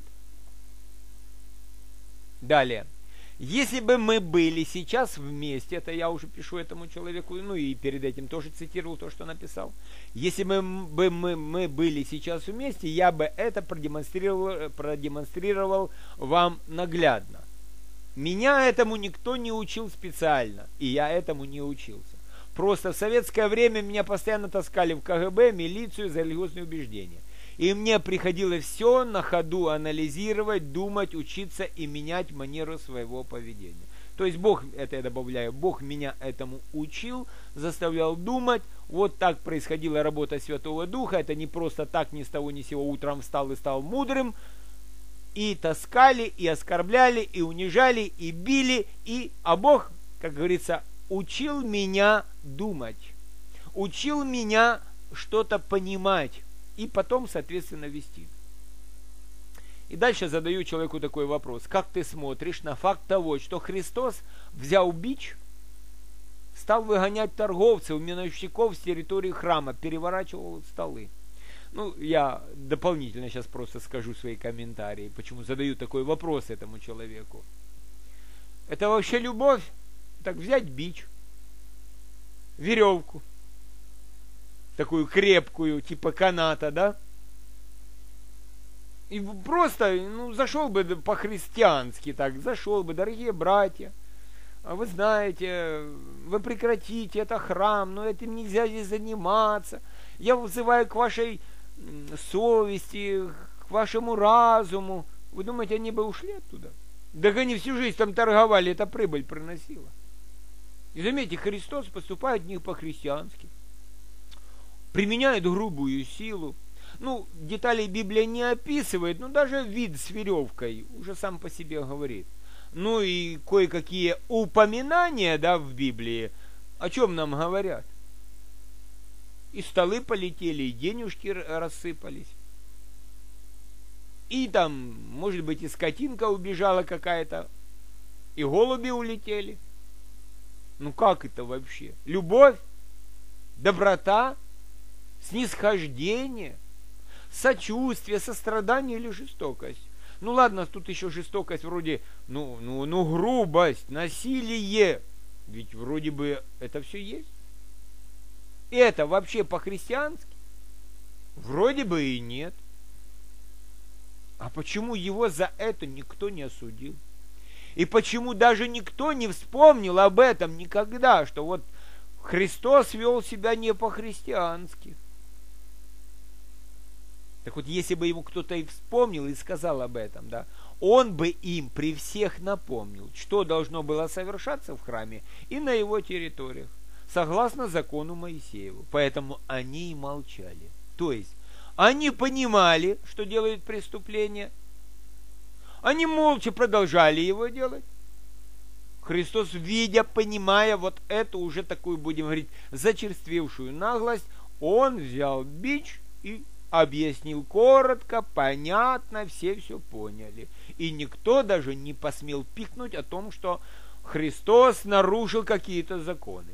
Далее. Если бы мы были сейчас вместе, это я уже пишу этому человеку, ну и перед этим тоже цитировал то, что написал. Если бы мы были сейчас вместе, я бы это продемонстрировал вам наглядно. Меня этому никто не учил специально, и я этому не учился. Просто в советское время меня постоянно таскали в КГБ, милицию за религиозные убеждения. И мне приходилось все на ходу анализировать, думать, учиться и менять манеру своего поведения. То есть Бог, это я добавляю, Бог меня этому учил, заставлял думать. Вот так происходила работа Святого Духа. Это не просто так, ни с того ни с сего утром встал и стал мудрым. И таскали, и оскорбляли, и унижали, и били. А Бог, как говорится, учил меня думать. Учил меня что-то понимать. И потом, соответственно, вести. И дальше задаю человеку такой вопрос. Как ты смотришь на факт того, что Христос взял бич, стал выгонять торговцев, миновщиков с территории храма, переворачивал столы? Ну, я дополнительно сейчас просто скажу свои комментарии, почему задаю такой вопрос этому человеку. Это вообще любовь? Так взять бич, веревку, такую крепкую, типа каната, да? И просто, зашел бы по-христиански так, зашел бы, дорогие братья, вы знаете, вы прекратите, это храм, этим нельзя здесь заниматься. Я вызываю к вашей совести, к вашему разуму. Вы думаете, они бы ушли оттуда? Да они всю жизнь там торговали, это прибыль приносила. И заметьте, Христос поступает не по-христиански. Применяет грубую силу. Деталей Библия не описывает, но даже вид с веревкой уже сам по себе говорит. И кое-какие упоминания, да, в Библии, о чем нам говорят? И столы полетели, и денежки рассыпались. И там, может быть, и скотинка убежала какая-то, и голуби улетели. Как это вообще? Любовь? Доброта? Снисхождение, сочувствие, сострадание или жестокость? Ладно, тут еще жестокость вроде, грубость, насилие. Ведь вроде бы это все есть. И это вообще по-христиански? Вроде бы и нет. А почему его за это никто не осудил? И почему даже никто не вспомнил об этом никогда, что вот Христос вел себя не по-христиански? Так вот, если бы ему кто-то и вспомнил и сказал об этом, да, он бы им при всех напомнил, что должно было совершаться в храме и на его территориях, согласно закону Моисееву. Поэтому они и молчали. То есть, они понимали, что делают преступление, они молча продолжали его делать. Христос, видя, понимая вот эту уже такую, будем говорить, зачерствевшую наглость, он взял бич и объяснил коротко, понятно, все поняли. И никто даже не посмел пикнуть о том, что Христос нарушил какие-то законы.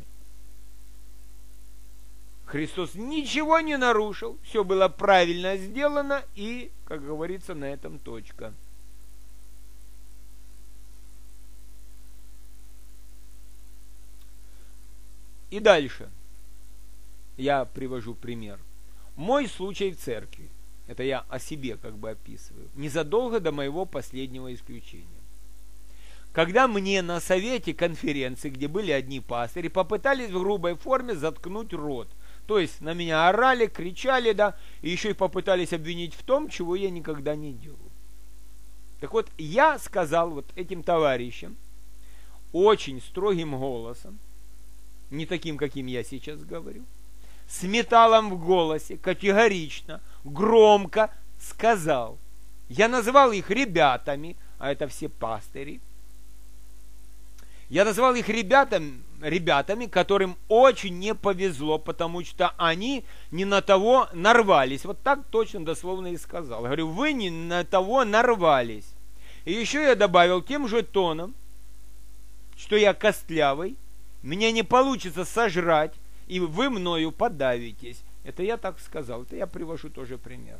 Христос ничего не нарушил, все было правильно сделано, и, как говорится, на этом точка. И дальше я привожу пример. Мой случай в церкви. Это я о себе как бы описываю. Незадолго до моего последнего исключения. Когда мне на совете конференции, где были одни пастыри, попытались в грубой форме заткнуть рот. То есть на меня орали, кричали, да, и еще и попытались обвинить в том, чего я никогда не делал. Так вот, я сказал вот этим товарищам очень строгим голосом, не таким, каким я сейчас говорю, с металлом в голосе, категорично, громко сказал. Я называл их ребятами, а это все пастыри. Я назвал их ребятами, ребятами, которым очень не повезло, потому что они не на того нарвались. Вот так точно дословно и сказал. Говорю, вы не на того нарвались. И еще я добавил тем же тоном, что я костлявый, меня не получится сожрать, и вы мною подавитесь. Это я так сказал, это я привожу тоже пример.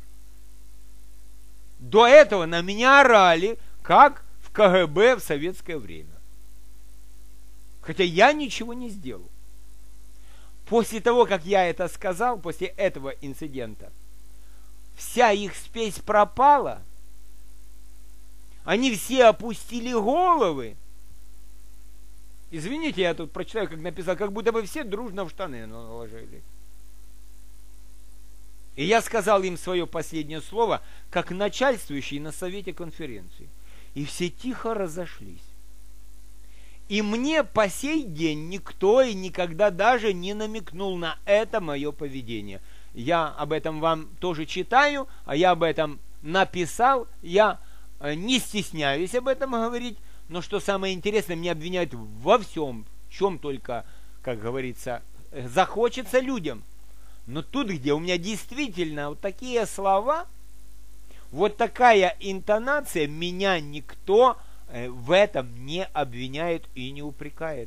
До этого на меня орали, как в КГБ в советское время. Хотя я ничего не сделал. После того, как я это сказал, после этого инцидента, вся их спесь пропала. Они все опустили головы. Извините, я тут прочитаю, как написал, как будто бы все дружно в штаны наложили. И я сказал им свое последнее слово, как начальствующий на совете конференции. И все тихо разошлись. И мне по сей день никто и никогда даже не намекнул на это мое поведение. Я об этом вам тоже читаю, а я об этом написал, я не стесняюсь об этом говорить, но что самое интересное, меня обвиняют во всем, в чем только, как говорится, захочется людям. Но тут, где у меня действительно вот такие слова, вот такая интонация, меня никто в этом не обвиняет и не упрекает.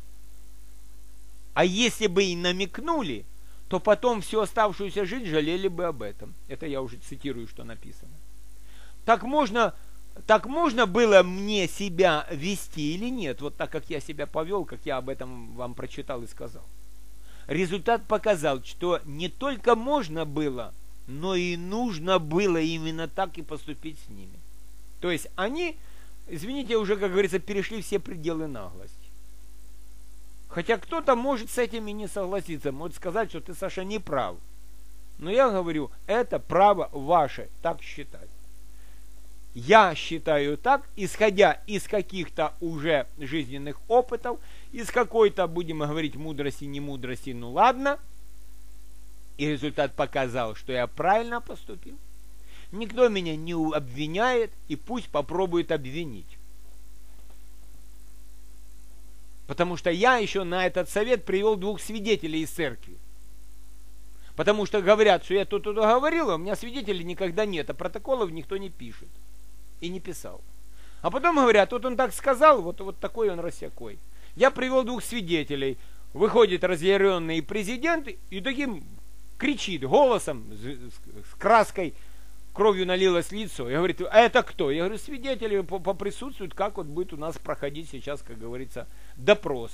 А если бы и намекнули, то потом всю оставшуюся жизнь жалели бы об этом. Это я уже цитирую, что написано. Так можно было мне себя вести или нет? Вот так, как я себя повел, как я об этом вам прочитал и сказал. Результат показал, что не только можно было, но и нужно было именно так и поступить с ними. То есть они, извините, уже, как говорится, перешли все пределы наглости. Хотя кто-то может с этим и не согласиться, может сказать, что ты, Саша, не прав. Но я говорю, это право ваше, так считать. Я считаю так, исходя из каких-то уже жизненных опытов, из какой-то, будем говорить, мудрости, не мудрости, ну ладно. И результат показал, что я правильно поступил. Никто меня не обвиняет, и пусть попробует обвинить. Потому что я еще на этот совет привел 2 свидетелей из церкви. Потому что говорят, что я тут говорил, а у меня свидетелей никогда нет, а протоколов никто не пишет. И не писал. А потом говорят, вот он так сказал, вот такой он рассякой. Я привел 2 свидетелей. Выходит разъяренный президент и таким кричит голосом, с краской, кровью налилось лицо. И говорит, а это кто? Я говорю, свидетели поприсутствуют, как вот будет у нас проходить сейчас, как говорится, допрос.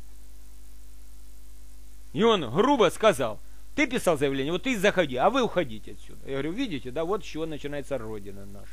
И он грубо сказал, ты писал заявление, вот ты заходи, а вы уходите отсюда. Я говорю, видите, да, вот с чего начинается Родина наша.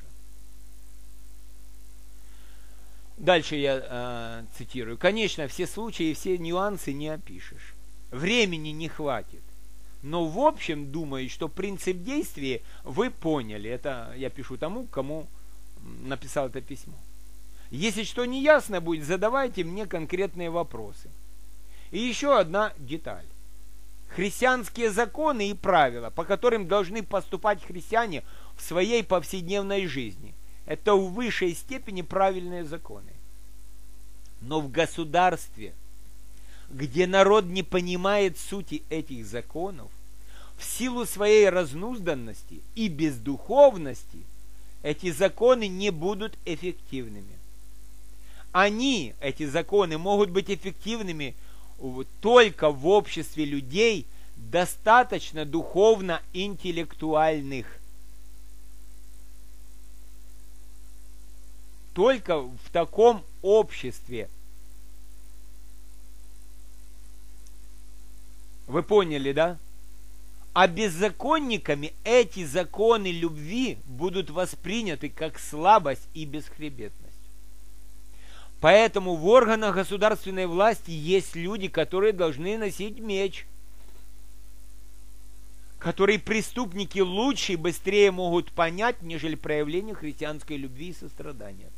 Дальше я цитирую. Конечно, все случаи и все нюансы не опишешь. Времени не хватит. Но в общем, думаю, что принцип действия вы поняли. Это я пишу тому, кому написал это письмо. Если что не ясно будет, задавайте мне конкретные вопросы. И еще одна деталь. Христианские законы и правила, по которым должны поступать христиане в своей повседневной жизни, это в высшей степени правильные законы. Но в государстве, где народ не понимает сути этих законов, в силу своей разнузданности и бездуховности, эти законы не будут эффективными. Эти законы, могут быть эффективными только в обществе людей, достаточно духовно-интеллектуальных. Только в таком обществе. Вы поняли, да? А беззаконниками эти законы любви будут восприняты как слабость и бесхребетность. Поэтому в органах государственной власти есть люди, которые должны носить меч, которые преступники лучше и быстрее могут понять, нежели проявление христианской любви и сострадания.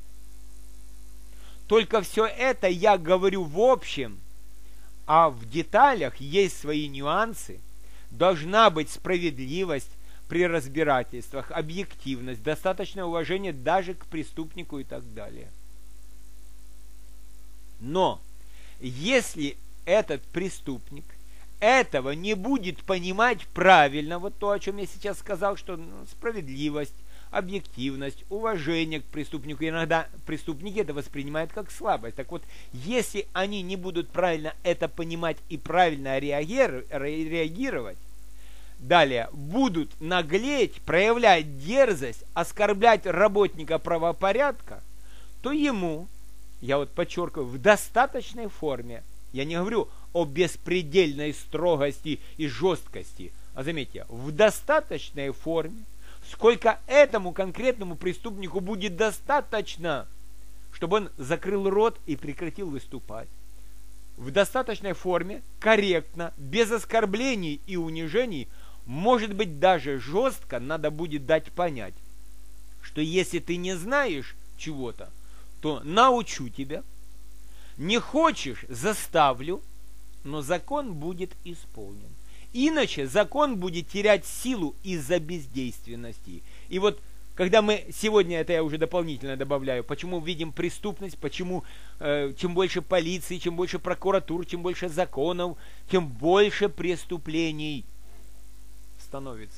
Только все это я говорю в общем, а в деталях есть свои нюансы. Должна быть справедливость при разбирательствах, объективность, достаточное уважение даже к преступнику и так далее. Но Если этот преступник этого не будет понимать правильно, вот то, о чем я сейчас сказал, что справедливость, объективность, уважение к преступнику, иногда преступники это воспринимают как слабость. Так вот, если они не будут правильно это понимать и правильно реагировать, далее будут наглеть, проявлять дерзость, оскорблять работника правопорядка, то ему, я вот подчеркиваю, в достаточной форме, я не говорю о беспредельной строгости и жесткости, а заметьте, в достаточной форме, сколько этому конкретному преступнику будет достаточно, чтобы он закрыл рот и прекратил выступать. В достаточной форме, корректно, без оскорблений и унижений, может быть даже жестко, надо будет дать понять, что если ты не знаешь чего-то, то научу тебя, не хочешь, заставлю, но закон будет исполнен. Иначе закон будет терять силу из-за бездейственности. И вот, когда мы сегодня, это я уже дополнительно добавляю, почему видим преступность, почему чем больше полиции, чем больше прокуратур, чем больше законов, тем больше преступлений становится.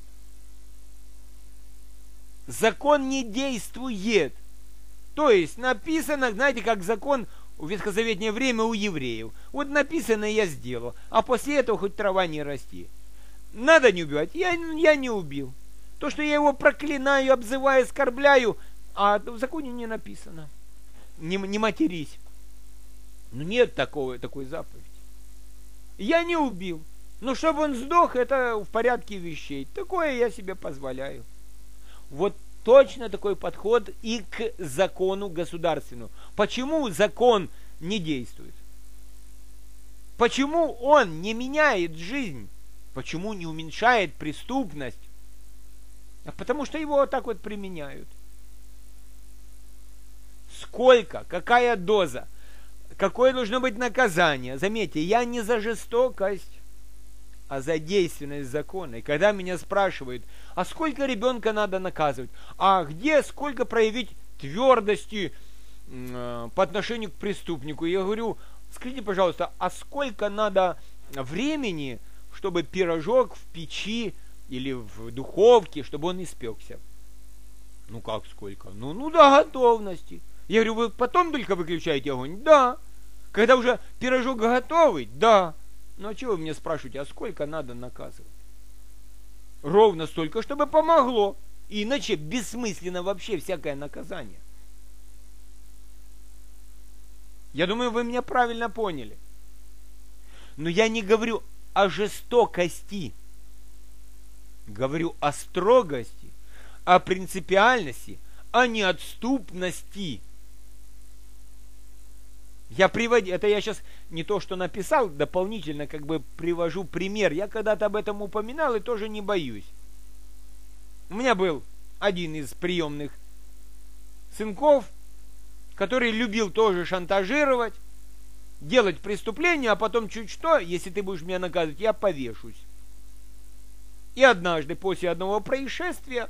Закон не действует. То есть написано, знаете, как закон в ветхозаветнее время у евреев. Вот написано, я сделал, а после этого хоть трава не расти. Надо не убивать, я не убил. То, что я его проклинаю, обзываю, оскорбляю, а в законе не написано. Не матерись. Ну нет такой заповеди. Я не убил. Но чтобы он сдох, это в порядке вещей. Такое я себе позволяю. Вот точно такой подход и к закону государственному. Почему закон не действует? Почему он не меняет жизнь? Почему не уменьшает преступность? А потому что его вот так вот применяют. Сколько? Какая доза? Какое должно быть наказание? Заметьте, я не за жестокость, а за действенность закона. И когда меня спрашивают, а сколько ребенка надо наказывать? А где, сколько проявить твердости по отношению к преступнику? Я говорю, скажите, пожалуйста, а сколько надо времени, чтобы пирожок в печи или в духовке, чтобы он испекся? Ну как сколько? Ну до готовности. Я говорю, вы потом только выключаете огонь? Да. Когда уже пирожок готовый? Да. Ну а чего вы меня спрашиваете, а сколько надо наказывать? Ровно столько, чтобы помогло. Иначе бессмысленно вообще всякое наказание. Я думаю, вы меня правильно поняли. Но я не говорю о жестокости. Говорю о строгости, о принципиальности, о неотступности. Это я сейчас не то, что написал, дополнительно как бы привожу пример. Я когда-то об этом упоминал и тоже не боюсь. У меня был один из приемных сынков, который любил тоже шантажировать, делать преступления, а потом чуть что, если ты будешь меня наказывать, я повешусь. И однажды после одного происшествия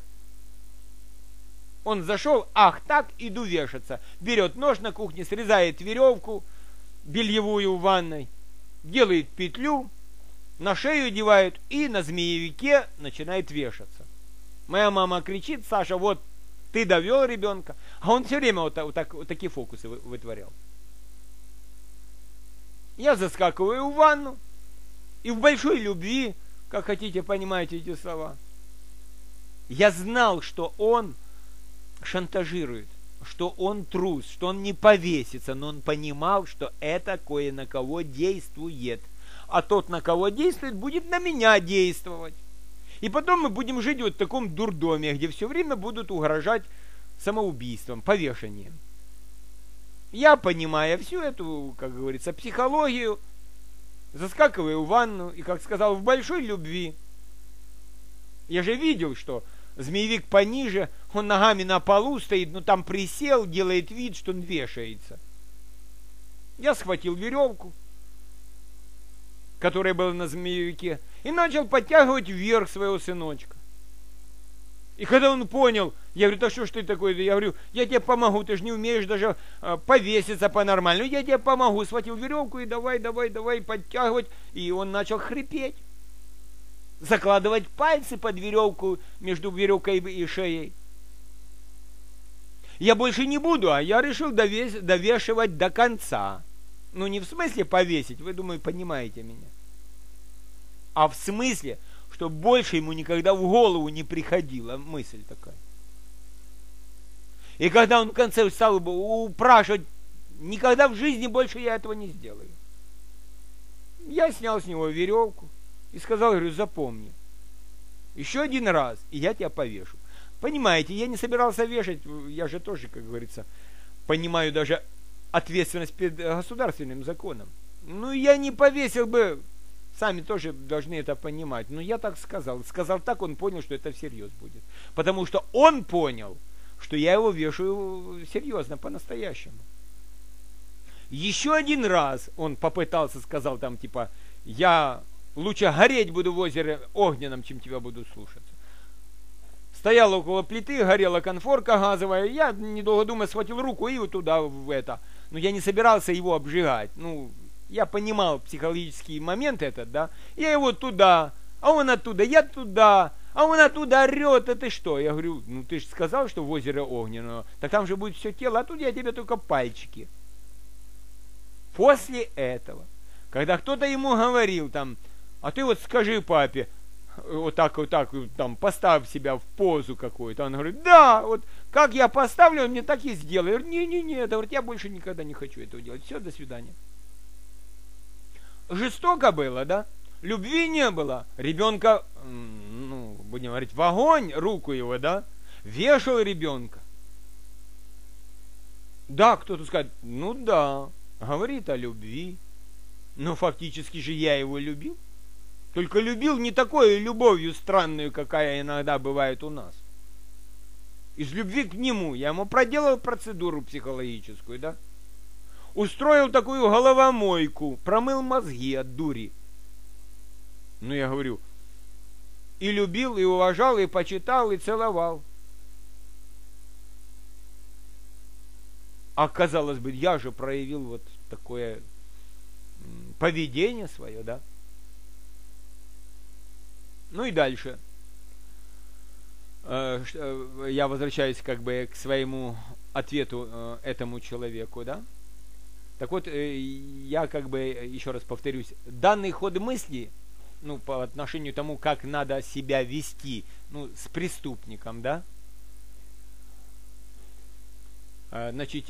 он зашел, ах так, иду вешаться. Берет нож на кухне, срезает веревку бельевую в ванной, делает петлю, на шею одевает и на змеевике начинает вешаться. Моя мама кричит, Саша, вот ты довел ребенка. А он все время вот такие фокусы вытворял. Я заскакиваю в ванну и в большой любви, как хотите, понимаете эти слова. Я знал, что он шантажирует, что он трус, что он не повесится, но он понимал, что это кое на кого действует. А тот, на кого действует, будет на меня действовать. И потом мы будем жить вот в таком дурдоме, где все время будут угрожать самоубийством, повешением. Я, понимая всю эту, как говорится, психологию, заскакиваю в ванну и, как сказал, в большой любви. Я же видел, что змеевик пониже, он ногами на полу стоит, но там присел, делает вид, что он вешается. Я схватил веревку, которая была на змеевике, и начал подтягивать вверх своего сыночка. И когда он понял, я говорю, да что ж ты такой? Я говорю, я тебе помогу, ты же не умеешь даже повеситься по-нормальному. Я тебе помогу. Схватил веревку и давай подтягивать. И он начал хрипеть. Закладывать пальцы под веревку, между веревкой и шеей. Я больше не буду, а я решил довешивать до конца. Ну, не в смысле повесить, вы, думаю, понимаете меня. А в смысле, что больше ему никогда в голову не приходила мысль такая. И когда он в конце стал упрашивать, никогда в жизни больше я этого не сделаю. Я снял с него веревку и сказал, говорю, запомни, еще один раз, и я тебя повешу. Понимаете, я не собирался вешать, я же тоже, как говорится, понимаю даже ответственность перед государственным законом. Ну, я не повесил бы, сами тоже должны это понимать, но я так сказал. Сказал так, он понял, что это всерьез будет. Потому что он понял, что я его вешаю серьезно, по-настоящему. Еще один раз он попытался, сказал там, типа, я лучше гореть буду в озере огненном, чем тебя буду слушаться. Стоял около плиты, горела конфорка газовая, я, недолго думая, схватил руку и вот туда, в это. Но я не собирался его обжигать. Ну, я понимал психологический момент этот, да. Я его туда, а он оттуда, я туда, а он оттуда орет, а ты что? Я говорю, ну ты же сказал, что в озеро огненное, так там же будет все тело, а тут я тебе только пальчики. После этого, когда кто-то ему говорил там, а ты вот скажи папе, вот так, там, поставь себя в позу какую-то. Он говорит, да, вот как я поставлю, он мне так и сделает. Я говорю, не, говорит, я больше никогда не хочу этого делать. Все, до свидания. Жестоко было, да? Любви не было. Ребенка, ну, будем говорить, в огонь, руку его, да? Вешал ребенка. Да, кто-то скажет, ну да, говорит о любви. Но фактически же я его любил. Только любил не такой любовью странную, какая иногда бывает у нас. Из любви к нему я ему проделал процедуру психологическую, да? Устроил такую головомойку, промыл мозги от дури. Ну, я говорю, и любил, и уважал, и почитал, и целовал. А казалось бы, я же проявил вот такое поведение свое, да? Ну и дальше. Я возвращаюсь как бы к своему ответу этому человеку, да? Так вот, я как бы еще раз повторюсь, данный ход мысли, ну, по отношению к тому, как надо себя вести, ну, с преступником, да? Значит,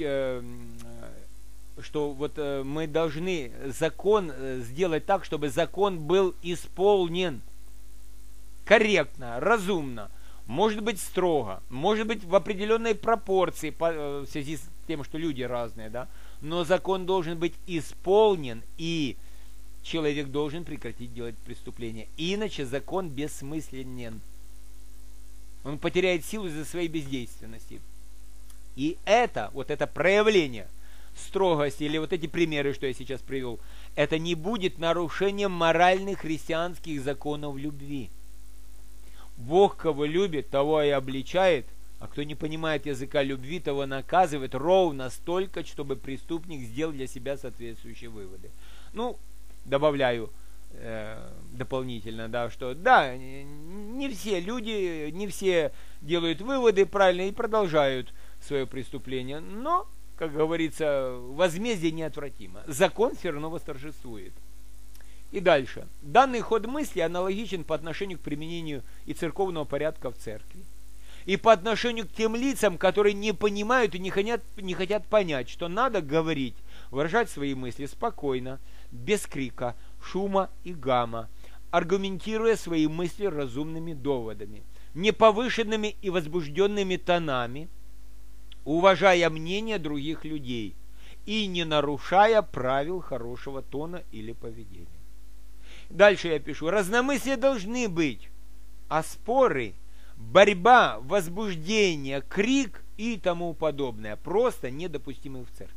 что вот мы должны закон сделать так, чтобы закон был исполнен корректно, разумно, может быть строго, может быть в определенной пропорции в связи с тем, что люди разные, да, но закон должен быть исполнен, и человек должен прекратить делать преступления, иначе закон бессмысленен, он потеряет силу из-за своей бездейственности. И это, вот это проявление строгости, или вот эти примеры, что я сейчас привел, это не будет нарушением моральных христианских законов любви. Бог, кого любит, того и обличает, а кто не понимает языка любви, того наказывает ровно столько, чтобы преступник сделал для себя соответствующие выводы. Ну, добавляю дополнительно, да, что да, не все люди, не все делают выводы правильно и продолжают свое преступление, но, как говорится, возмездие неотвратимо. Закон все равно восторжествует. И дальше. Данный ход мысли аналогичен по отношению к применению и церковного порядка в церкви. И по отношению к тем лицам, которые не понимают и не хотят понять, что надо говорить, выражать свои мысли спокойно, без крика, шума и гамма, аргументируя свои мысли разумными доводами, неповышенными и возбужденными тонами, уважая мнение других людей и не нарушая правил хорошего тона или поведения. Дальше я пишу, разномыслия должны быть, а споры, борьба, возбуждение, крик и тому подобное просто недопустимы в церкви.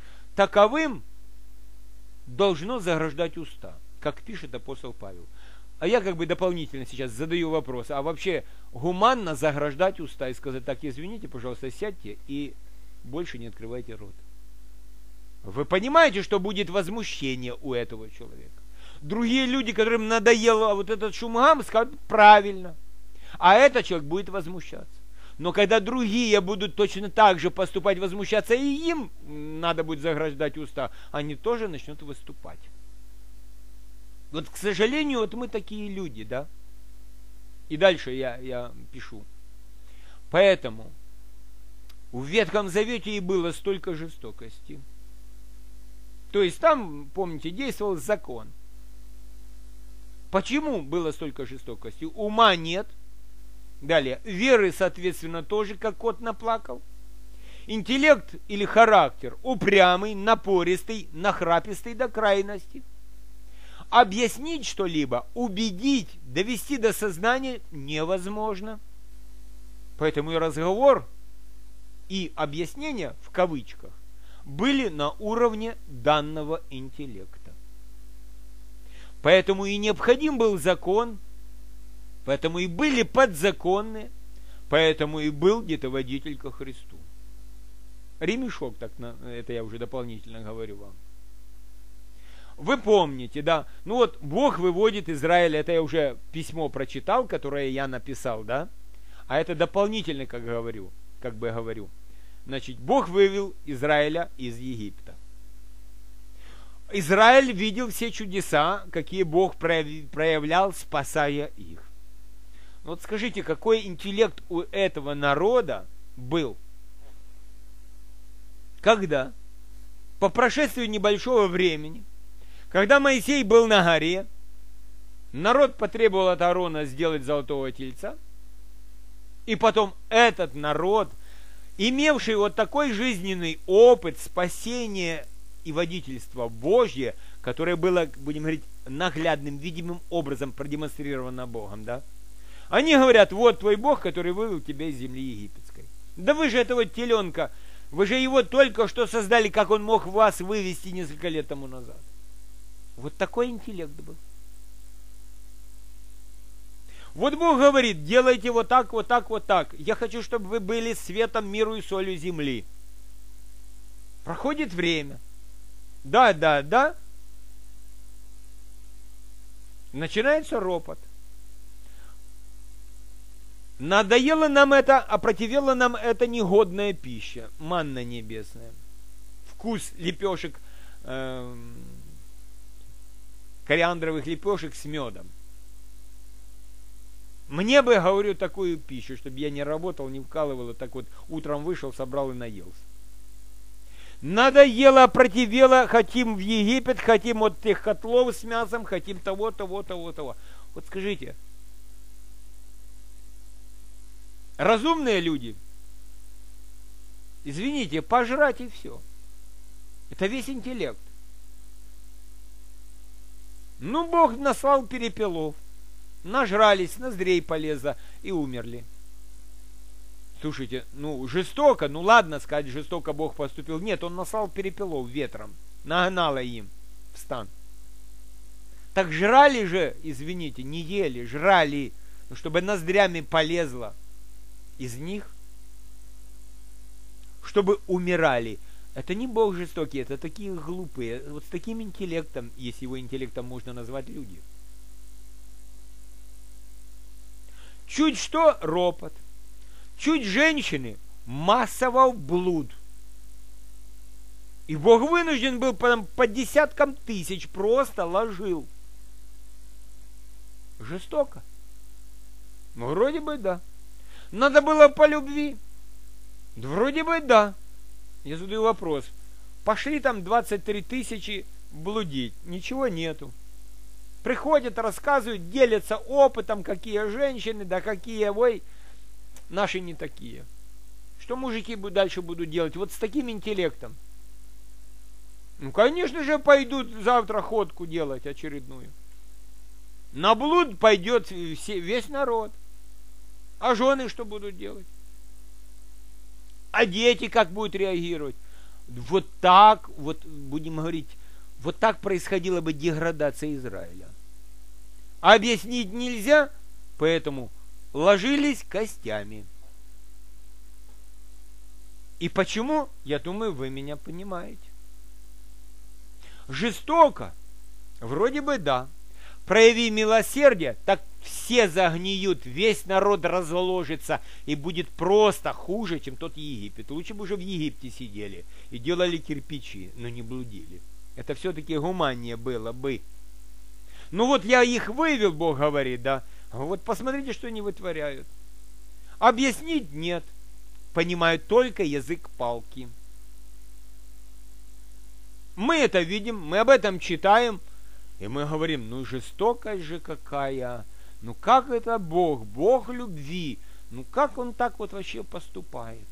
Таковым должно заграждать уста, как пишет апостол Павел. А я как бы дополнительно сейчас задаю вопрос, а вообще гуманно заграждать уста и сказать: так, извините, пожалуйста, сядьте и больше не открывайте рот. Вы понимаете, что будет возмущение у этого человека? Другие люди, которым надоело вот этот шум-гам, скажут: правильно. А этот человек будет возмущаться. Но когда другие будут точно так же поступать, возмущаться, и им надо будет заграждать уста, они тоже начнут выступать. Вот, к сожалению, вот мы такие люди, да? И дальше я пишу. Поэтому в Ветхом Завете и было столько жестокости. То есть там, помните, действовал закон. Почему было столько жестокости? Ума нет. Далее, веры, соответственно, тоже как кот наплакал. Интеллект или характер упрямый, напористый, нахрапистый до крайности. Объяснить что-либо, убедить, довести до сознания невозможно. Поэтому и разговор, и объяснение, в кавычках, были на уровне данного интеллекта. Поэтому и необходим был закон, поэтому и были подзаконные, поэтому и был где-то водитель ко Христу. Ремешок, так это я уже дополнительно говорю вам. Вы помните, да? Ну вот, Бог выводит Израиль, это я уже письмо прочитал, которое я написал, да? А это дополнительно, как бы говорю. Значит, Бог вывел Израиля из Египта. Израиль видел все чудеса, какие Бог проявлял, спасая их. Вот скажите, какой интеллект у этого народа был? Когда? По прошествии небольшого времени, когда Моисей был на горе, народ потребовал от Аарона сделать золотого тельца, и потом этот народ, имевший вот такой жизненный опыт спасения и водительства Божье, которое было, будем говорить, наглядным, видимым образом продемонстрировано Богом, да? Они говорят: вот твой Бог, который вывел тебя из земли египетской. Да вы же этого теленка, вы же его только что создали, как он мог вас вывести несколько лет тому назад. Вот такой интеллект был. Вот Бог говорит: делайте вот так, вот так, вот так. Я хочу, чтобы вы были светом, миру и солью земли. Проходит время. Да. Начинается ропот. Надоело нам это, опротивела нам эта негодная пища, манна небесная. Вкус лепешек, кориандровых лепешек с медом. Мне бы, говорю, такую пищу, чтобы я не работал, не вкалывал, и так вот утром вышел, собрал и наелся. Надоело, опротивело, хотим в Египет, хотим вот тех котлов с мясом, хотим того. Вот скажите, разумные люди, извините, пожрать и все. Это весь интеллект. Ну, Бог наслал перепелов, нажрались, ноздрей полезло и умерли. Слушайте, жестоко, ладно сказать, жестоко Бог поступил. Нет, он наслал перепелов ветром, нагнало им в стан. Так жрали же, извините, не ели, жрали, чтобы ноздрями полезло из них, чтобы умирали. Это не Бог жестокий, это такие глупые, вот с таким интеллектом, если его интеллектом можно назвать люди. Чуть что ропот, чуть женщины массово в блуд. И Бог вынужден был по десяткам тысяч просто ложил. Жестоко. Вроде бы да. Надо было по любви. Вроде бы да. Я задаю вопрос. Пошли там 23 тысячи блудить. Ничего нету. Приходят, рассказывают, делятся опытом, какие женщины, да какие, наши не такие. Что мужики дальше будут делать? Вот с таким интеллектом. Конечно же, пойдут завтра ходку делать очередную. На блуд пойдет весь народ. А жены что будут делать? А дети как будут реагировать? Вот так, будем говорить, вот так происходила бы деградация Израиля. А объяснить нельзя, поэтому ложились костями. И почему, я думаю, вы меня понимаете. Жестоко? Вроде бы да. Прояви милосердие, так все загниют, весь народ разложится, и будет просто хуже, чем тот Египет. Лучше бы уже в Египте сидели и делали кирпичи, но не блудили. Это все-таки гуманнее было бы. Ну вот я их вывел, Бог говорит, да. Вот посмотрите, что они вытворяют. Объяснить нет. Понимают только язык палки. Мы это видим, мы об этом читаем, и мы говорим, ну жестокость же какая, ну как это Бог, Бог любви, ну как Он так вот вообще поступает?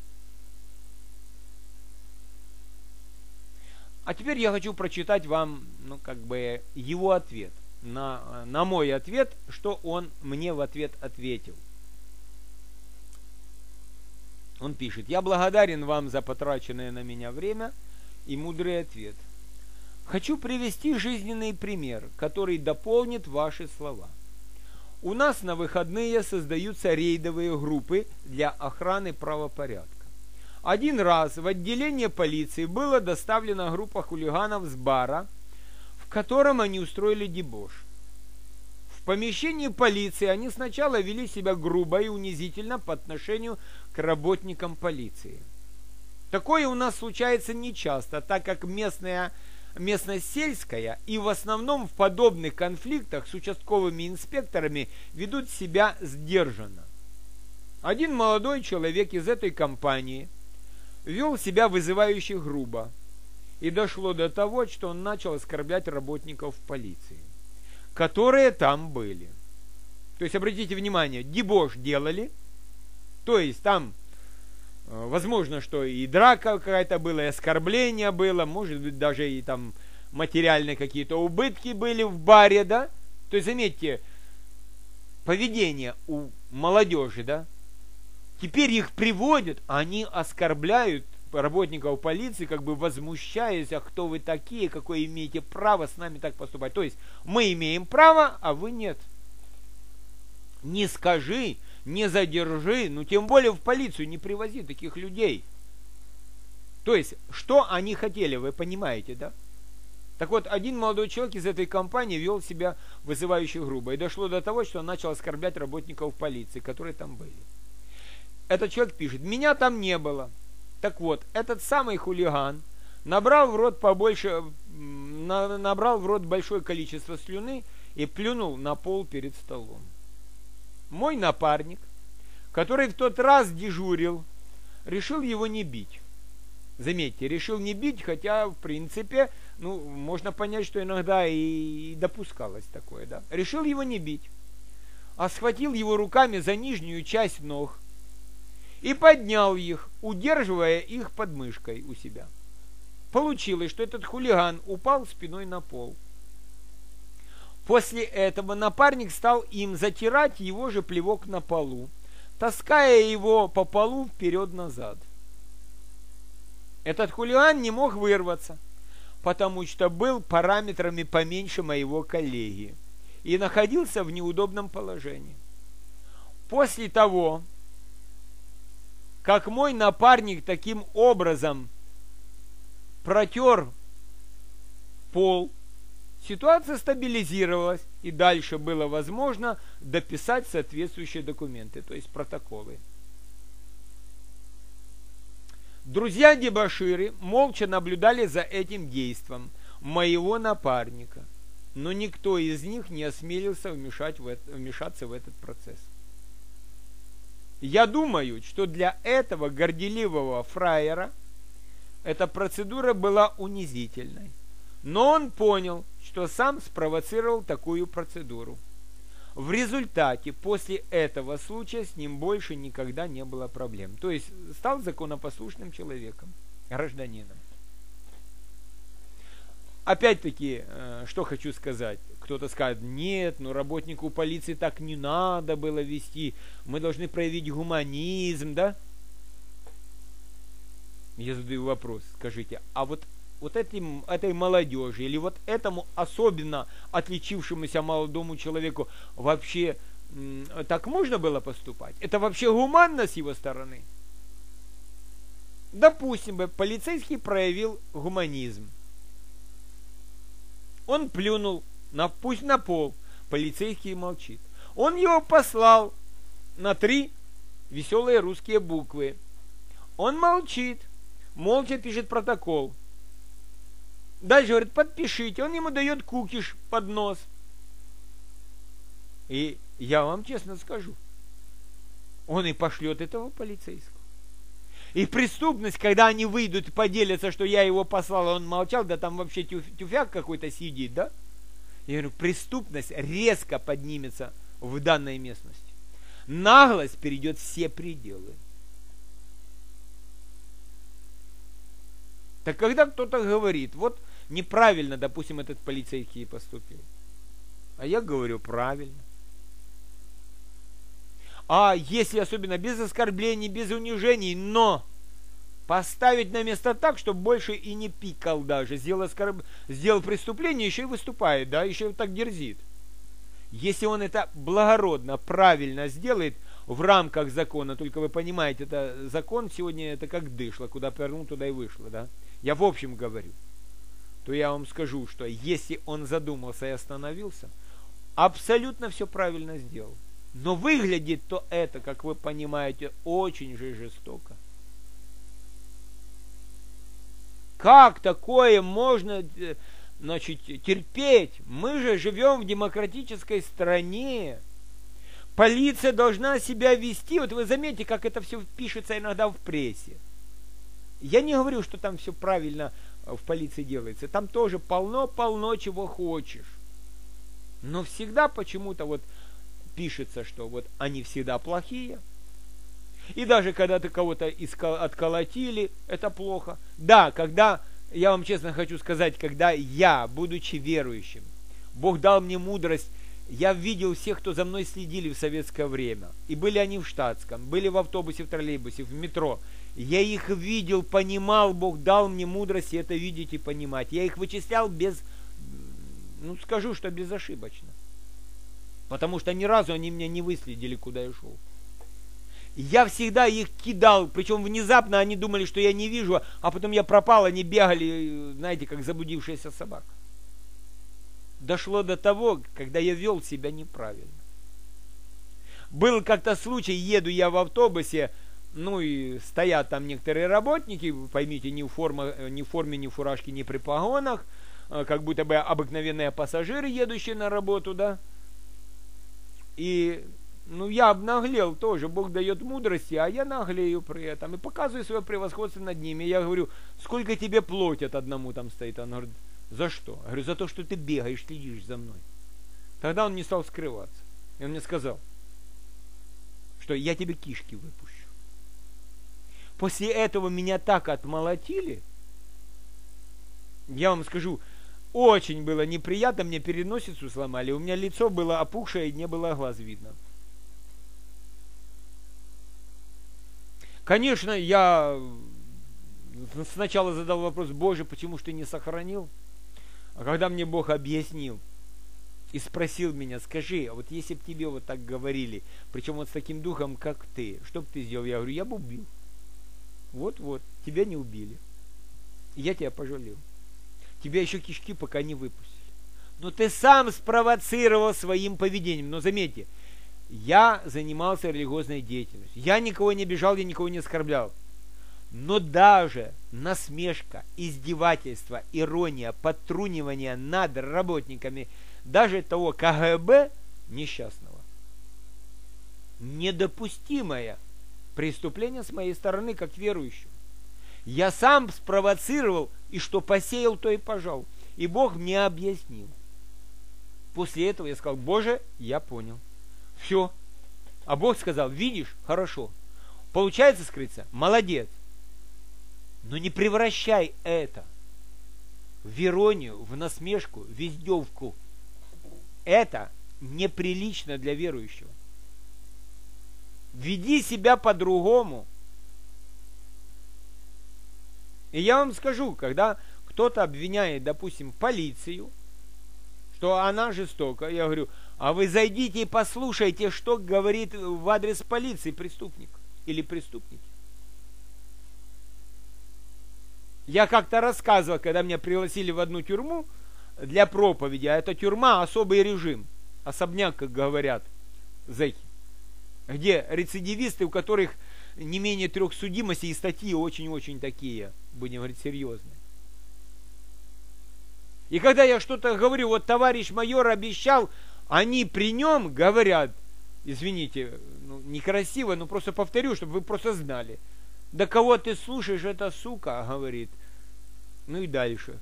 А теперь я хочу прочитать вам, ну как бы его ответ, на мой ответ, что он мне в ответ ответил. Он пишет: «Я благодарен вам за потраченное на меня время и мудрый ответ. Хочу привести жизненный пример, который дополнит ваши слова. У нас на выходные создаются рейдовые группы для охраны правопорядка. Один раз в отделение полиции была доставлена группа хулиганов с бара, в котором они устроили дебош. В помещении полиции они сначала вели себя грубо и унизительно по отношению к работникам полиции. Такое у нас случается нечасто, так как местность сельская, и в основном в подобных конфликтах с участковыми инспекторами ведут себя сдержанно. Один молодой человек из этой компании вел себя вызывающе грубо, и дошло до того, что он начал оскорблять работников полиции, которые там были. То есть, обратите внимание, дебош делали, то есть там, возможно, что и драка какая-то была, и оскорбление было, может быть, даже и там материальные какие-то убытки были в баре, да? То есть, заметьте, поведение у молодежи, да? Теперь их приводят, они оскорбляют работников полиции, как бы возмущаясь, а кто вы такие, какое имеете право с нами так поступать. То есть, мы имеем право, а вы нет. Не скажи, не задержи, ну тем более в полицию не привози таких людей. То есть, что они хотели, вы понимаете, да? Так вот, один молодой человек из этой компании вел себя вызывающе грубо, и дошло до того, что он начал оскорблять работников полиции, которые там были. Этот человек пишет: меня там не было. Так вот, этот самый хулиган набрал в рот большое количество слюны и плюнул на пол перед столом. Мой напарник, который в тот раз дежурил, решил его не бить. Заметьте, решил не бить, хотя, в принципе, ну, можно понять, что иногда и допускалось такое, да. Решил его не бить, а схватил его руками за нижнюю часть ног и поднял их, удерживая их под мышкой у себя. Получилось, что этот хулиган упал спиной на пол. После этого напарник стал им затирать его же плевок на полу, таская его по полу вперед-назад. Этот хулиган не мог вырваться, потому что был параметрами поменьше моего коллеги и находился в неудобном положении. После того, как мой напарник таким образом протер пол, ситуация стабилизировалась, и дальше было возможно дописать соответствующие документы, то есть протоколы. Друзья-дебоширы молча наблюдали за этим действием моего напарника, но никто из них не осмелился вмешаться в этот процесс. Я думаю, что для этого горделивого фраера эта процедура была унизительной. Но он понял, что сам спровоцировал такую процедуру. В результате, после этого случая с ним больше никогда не было проблем. То есть, стал законопослушным человеком, гражданином. Опять-таки, что хочу сказать. Кто-то скажет: нет, ну работнику полиции так не надо было вести. Мы должны проявить гуманизм, да? Я задаю вопрос, скажите, а вот вот этой молодежи или вот этому особенно отличившемуся молодому человеку вообще так можно было поступать? Это вообще гуманно с его стороны? Допустим, бы полицейский проявил гуманизм. Он плюнул пусть на пол, полицейский молчит. Он его послал на 3 веселые русские буквы. Он молчит, молча пишет протокол. Дальше говорит, подпишите, он ему дает кукиш под нос. И я вам честно скажу, он и пошлет этого полицейского. И преступность, когда они выйдут и поделятся, что я его послал, а он молчал, да там вообще тюфяк какой-то сидит, да? Я говорю, преступность резко поднимется в данной местности. Наглость перейдет все пределы. Так когда кто-то говорит, вот неправильно, допустим, этот полицейский поступил. А я говорю, правильно. А если особенно без оскорблений, без унижений, но поставить на место так, чтобы больше и не пикал даже, сделал преступление, еще и выступает, да, еще и так дерзит. Если он это благородно, правильно сделает в рамках закона, только вы понимаете, это закон сегодня это как дышло, куда повернул, туда и вышло, да. Я в общем говорю, то я вам скажу, что если он задумался и остановился, абсолютно все правильно сделал. Но выглядит то это, как вы понимаете, очень же жестоко. Как такое можно, значит, терпеть? Мы же живем в демократической стране. Полиция должна себя вести. Вот вы заметите, как это все пишется иногда в прессе. Я не говорю, что там все правильно в полиции делается. Там тоже полно чего хочешь. Но всегда почему-то вот пишется, что вот они всегда плохие. И даже когда ты кого-то отколотили, это плохо. Да, когда, я вам честно хочу сказать, когда я, будучи верующим, Бог дал мне мудрость, я видел всех, кто за мной следили в советское время. И были они в штатском, были в автобусе, в троллейбусе, в метро. Я их видел, понимал, Бог дал мне мудрость это видеть и понимать. Я их вычислял скажу, что безошибочно. Потому что ни разу они меня не выследили, куда я шел. Я всегда их кидал, причем внезапно они думали, что я не вижу, а потом я пропал, они бегали, знаете, как заблудившаяся собака. Дошло до того, когда я вел себя неправильно. Был как-то случай, еду я в автобусе, и стоят там некоторые работники, поймите, ни в форме, ни в фуражке, ни при погонах, как будто бы обыкновенные пассажиры, едущие на работу, да. И, я обнаглел тоже, Бог дает мудрости, а я наглею при этом и показываю свое превосходство над ними. Я говорю, сколько тебе платят одному там стоит? Он говорит, за что? Я говорю, за то, что ты бегаешь, следишь за мной. Тогда он не стал скрываться. И он мне сказал, что я тебе кишки выпущу. После этого меня так отмолотили, я вам скажу, очень было неприятно, мне переносицу сломали, у меня лицо было опухшее и не было глаз видно. Конечно, я сначала задал вопрос, Боже, почему ж ты не сохранил? А когда мне Бог объяснил и спросил меня, скажи, а вот если бы тебе вот так говорили, причем вот с таким духом, как ты, что бы ты сделал? Я говорю, я бы убил. Вот, тебя не убили. Я тебя пожалел. Тебя еще кишки пока не выпустили. Но ты сам спровоцировал своим поведением. Но заметьте, я занимался религиозной деятельностью. Я никого не обижал, я никого не оскорблял. Но даже насмешка, издевательство, ирония, подтрунивание над работниками даже того КГБ несчастного, недопустимое преступление с моей стороны, как верующего. Я сам спровоцировал, и что посеял, то и пожал. И Бог мне объяснил. После этого я сказал, Боже, я понял. Все. А Бог сказал, видишь, хорошо. Получается скрыться? Молодец. Но не превращай это в иронию, в насмешку, в издевку. Это неприлично для верующего. Веди себя по-другому. И я вам скажу, когда кто-то обвиняет, допустим, полицию, что она жестока. Я говорю, а вы зайдите и послушайте, что говорит в адрес полиции преступник или преступники. Я как-то рассказывал, когда меня пригласили в одну тюрьму для проповеди, а эта тюрьма особый режим, особняк, как говорят зэки, где рецидивисты, у которых не менее 3 судимостей, и статьи очень-очень такие, будем говорить, серьезные. И когда я что-то говорю, вот товарищ майор обещал, они при нем говорят, извините, некрасиво, но просто повторю, чтобы вы просто знали. Да кого ты слушаешь, эта сука, говорит. Ну и дальше.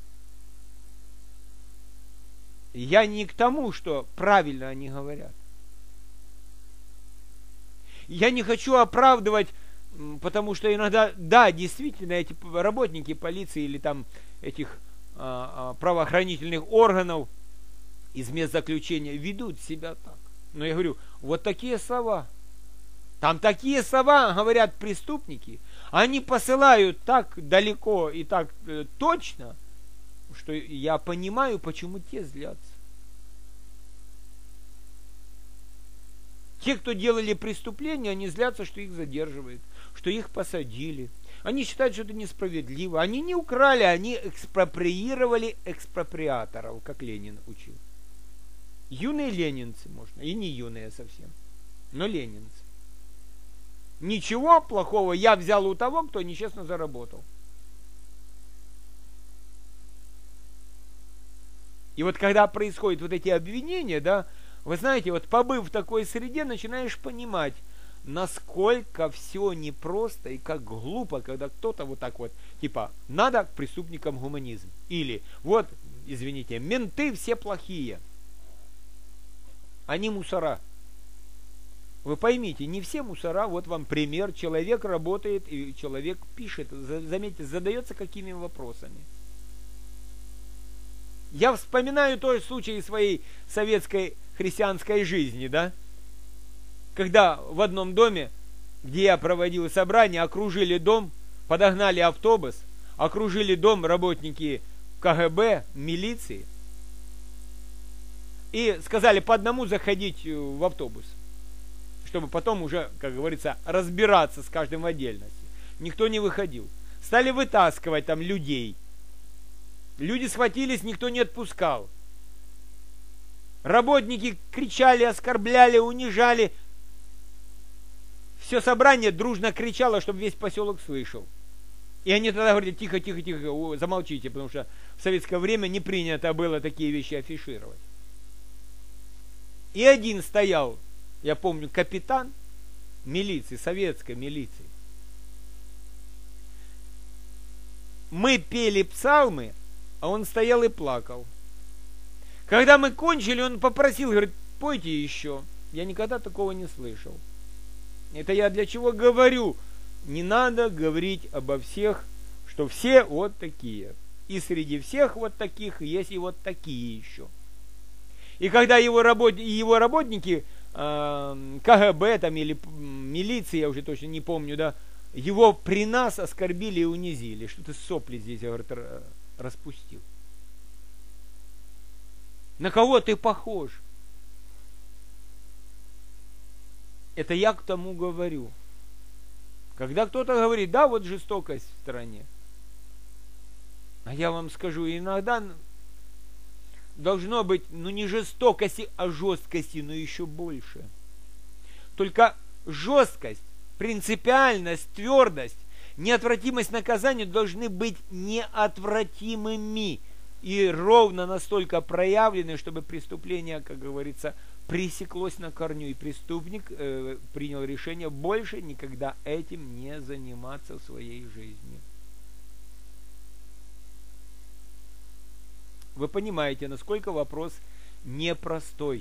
Я не к тому, что правильно они говорят. Я не хочу оправдывать, потому что иногда, да, действительно, эти работники полиции или там этих правоохранительных органов из мест заключения ведут себя так. Но я говорю, вот такие слова. Там такие слова говорят преступники. Они посылают так далеко и так точно, что я понимаю, почему те злятся. Те, кто делали преступления, они злятся, что их задерживают, что их посадили. Они считают, что это несправедливо. Они не украли, они экспроприировали экспроприаторов, как Ленин учил. Юные ленинцы, можно, и не юные совсем, но ленинцы. Ничего плохого я взял у того, кто нечестно заработал. И вот когда происходят вот эти обвинения, да, вы знаете, вот побыв в такой среде, начинаешь понимать, насколько все непросто и как глупо, когда кто-то вот так вот, типа, надо к преступникам гуманизм. Или, вот, извините, менты все плохие. Они мусора. Вы поймите, не все мусора, вот вам пример, человек работает и человек пишет, заметьте, задается какими вопросами. Я вспоминаю тот случай своей советской христианской жизни, да, когда в одном доме, где я проводил собрание, окружили дом, подогнали автобус, окружили дом работники КГБ, милиции, и сказали по одному заходить в автобус, чтобы потом уже, как говорится, разбираться с каждым в отдельности. Никто не выходил. Стали вытаскивать там людей. Люди схватились, никто не отпускал. Работники кричали, оскорбляли, унижали. Все собрание дружно кричало, чтобы весь поселок слышал. И они тогда говорят, тихо, тихо, тихо, замолчите, потому что в советское время не принято было такие вещи афишировать. И один стоял, я помню, капитан милиции, советской милиции. Мы пели псалмы, а он стоял и плакал. Когда мы кончили, он попросил, говорит, пойте еще. Я никогда такого не слышал. Это я для чего говорю? Не надо говорить обо всех, что все вот такие. И среди всех вот таких есть и вот такие еще. И когда его работники КГБ там, или милиции, я уже точно не помню, да, его при нас оскорбили и унизили. Что ты сопли здесь, говорит, распустил. На кого ты похож? Это я к тому говорю. Когда кто-то говорит, да, вот жестокость в стране. А я вам скажу, иногда должно быть, ну не жестокости, а жесткости, но еще больше. Только жесткость, принципиальность, твердость, неотвратимость наказания должны быть неотвратимыми и ровно настолько проявлены, чтобы преступление, как говорится, пресеклось на корню, и преступник принял решение больше никогда этим не заниматься в своей жизни. Вы понимаете, насколько вопрос непростой.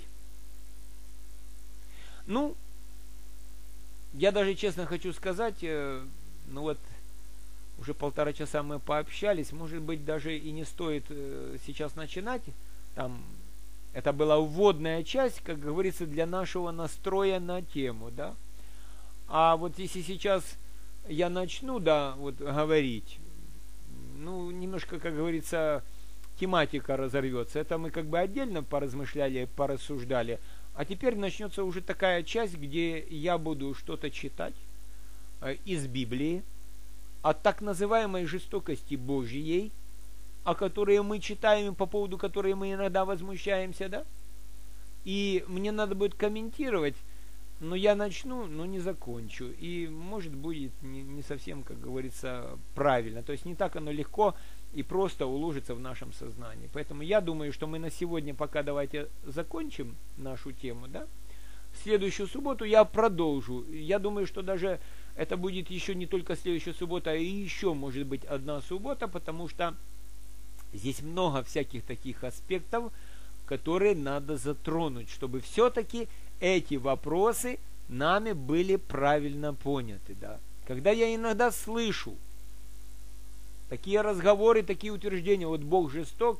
Ну, я даже честно хочу сказать, ну вот, уже 1,5 часа мы пообщались, может быть, даже и не стоит сейчас начинать. Там, это была вводная часть, как говорится, для нашего настроя на тему, да. А вот если сейчас я начну, да, вот говорить, ну, немножко, как говорится, тематика разорвется. Это мы как бы отдельно поразмышляли, порассуждали. А теперь начнется уже такая часть, где я буду что-то читать из Библии о так называемой жестокости Божьей, о которой мы читаем, по поводу которой мы иногда возмущаемся, да? И мне надо будет комментировать, но я начну, но не закончу. И может будет не совсем, как говорится, правильно. То есть не так оно легко и просто уложится в нашем сознании. Поэтому я думаю, что мы на сегодня пока давайте закончим нашу тему, да? В следующую субботу я продолжу. Я думаю, что даже это будет еще не только следующая суббота, а и еще может быть одна суббота, потому что здесь много всяких таких аспектов, которые надо затронуть, чтобы все-таки эти вопросы нами были правильно поняты, да. Когда я иногда слышу такие разговоры, такие утверждения, вот Бог жесток,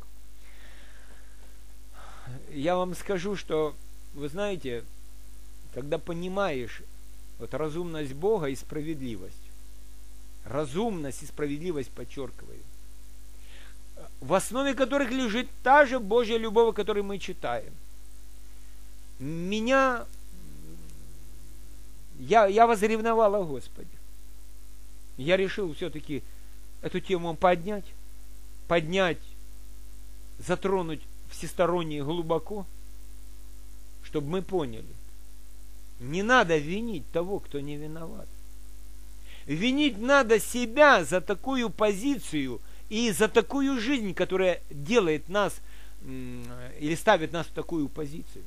я вам скажу, что, вы знаете, когда понимаешь вот разумность Бога и справедливость, разумность и справедливость, подчеркиваю, в основе которых лежит та же Божья любовь, которую мы читаем. Я возревновал о Господе. Я решил все-таки эту тему поднять, затронуть всесторонне и глубоко, чтобы мы поняли. Не надо винить того, кто не виноват. Винить надо себя за такую позицию и за такую жизнь, которая делает нас или ставит нас в такую позицию.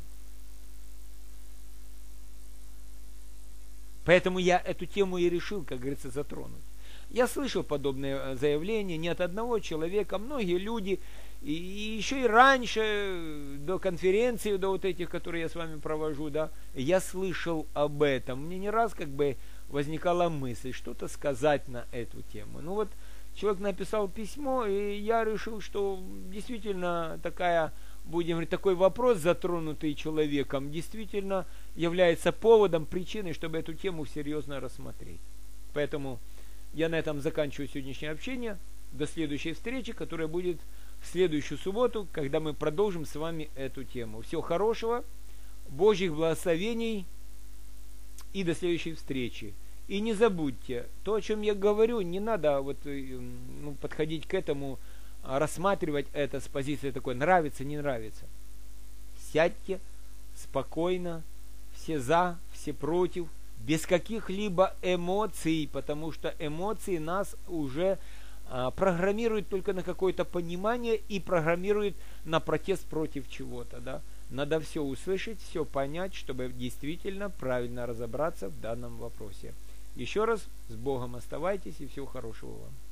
Поэтому я эту тему и решил, как говорится, затронуть. Я слышал подобные заявления не от одного человека, многие люди, и еще и раньше, до конференции, до вот этих, которые я с вами провожу, да, я слышал об этом. Мне не раз как бы возникала мысль что-то сказать на эту тему. Ну вот, человек написал письмо, и я решил, что действительно будем говорить, такой вопрос, затронутый человеком, действительно является поводом, причиной, чтобы эту тему серьезно рассмотреть. Поэтому я на этом заканчиваю сегодняшнее общение. До следующей встречи, которая будет в следующую субботу, когда мы продолжим с вами эту тему. Всего хорошего, Божьих благословений и до следующей встречи. И не забудьте, то, о чем я говорю, не надо подходить к этому, рассматривать это с позиции такой, нравится, не нравится. Сядьте спокойно, все за, все против, без каких-либо эмоций, потому что эмоции нас уже программируют только на какое-то понимание и программируют на протест против чего-то, да. Надо все услышать, все понять, чтобы действительно правильно разобраться в данном вопросе. Еще раз, с Богом оставайтесь и всего хорошего вам.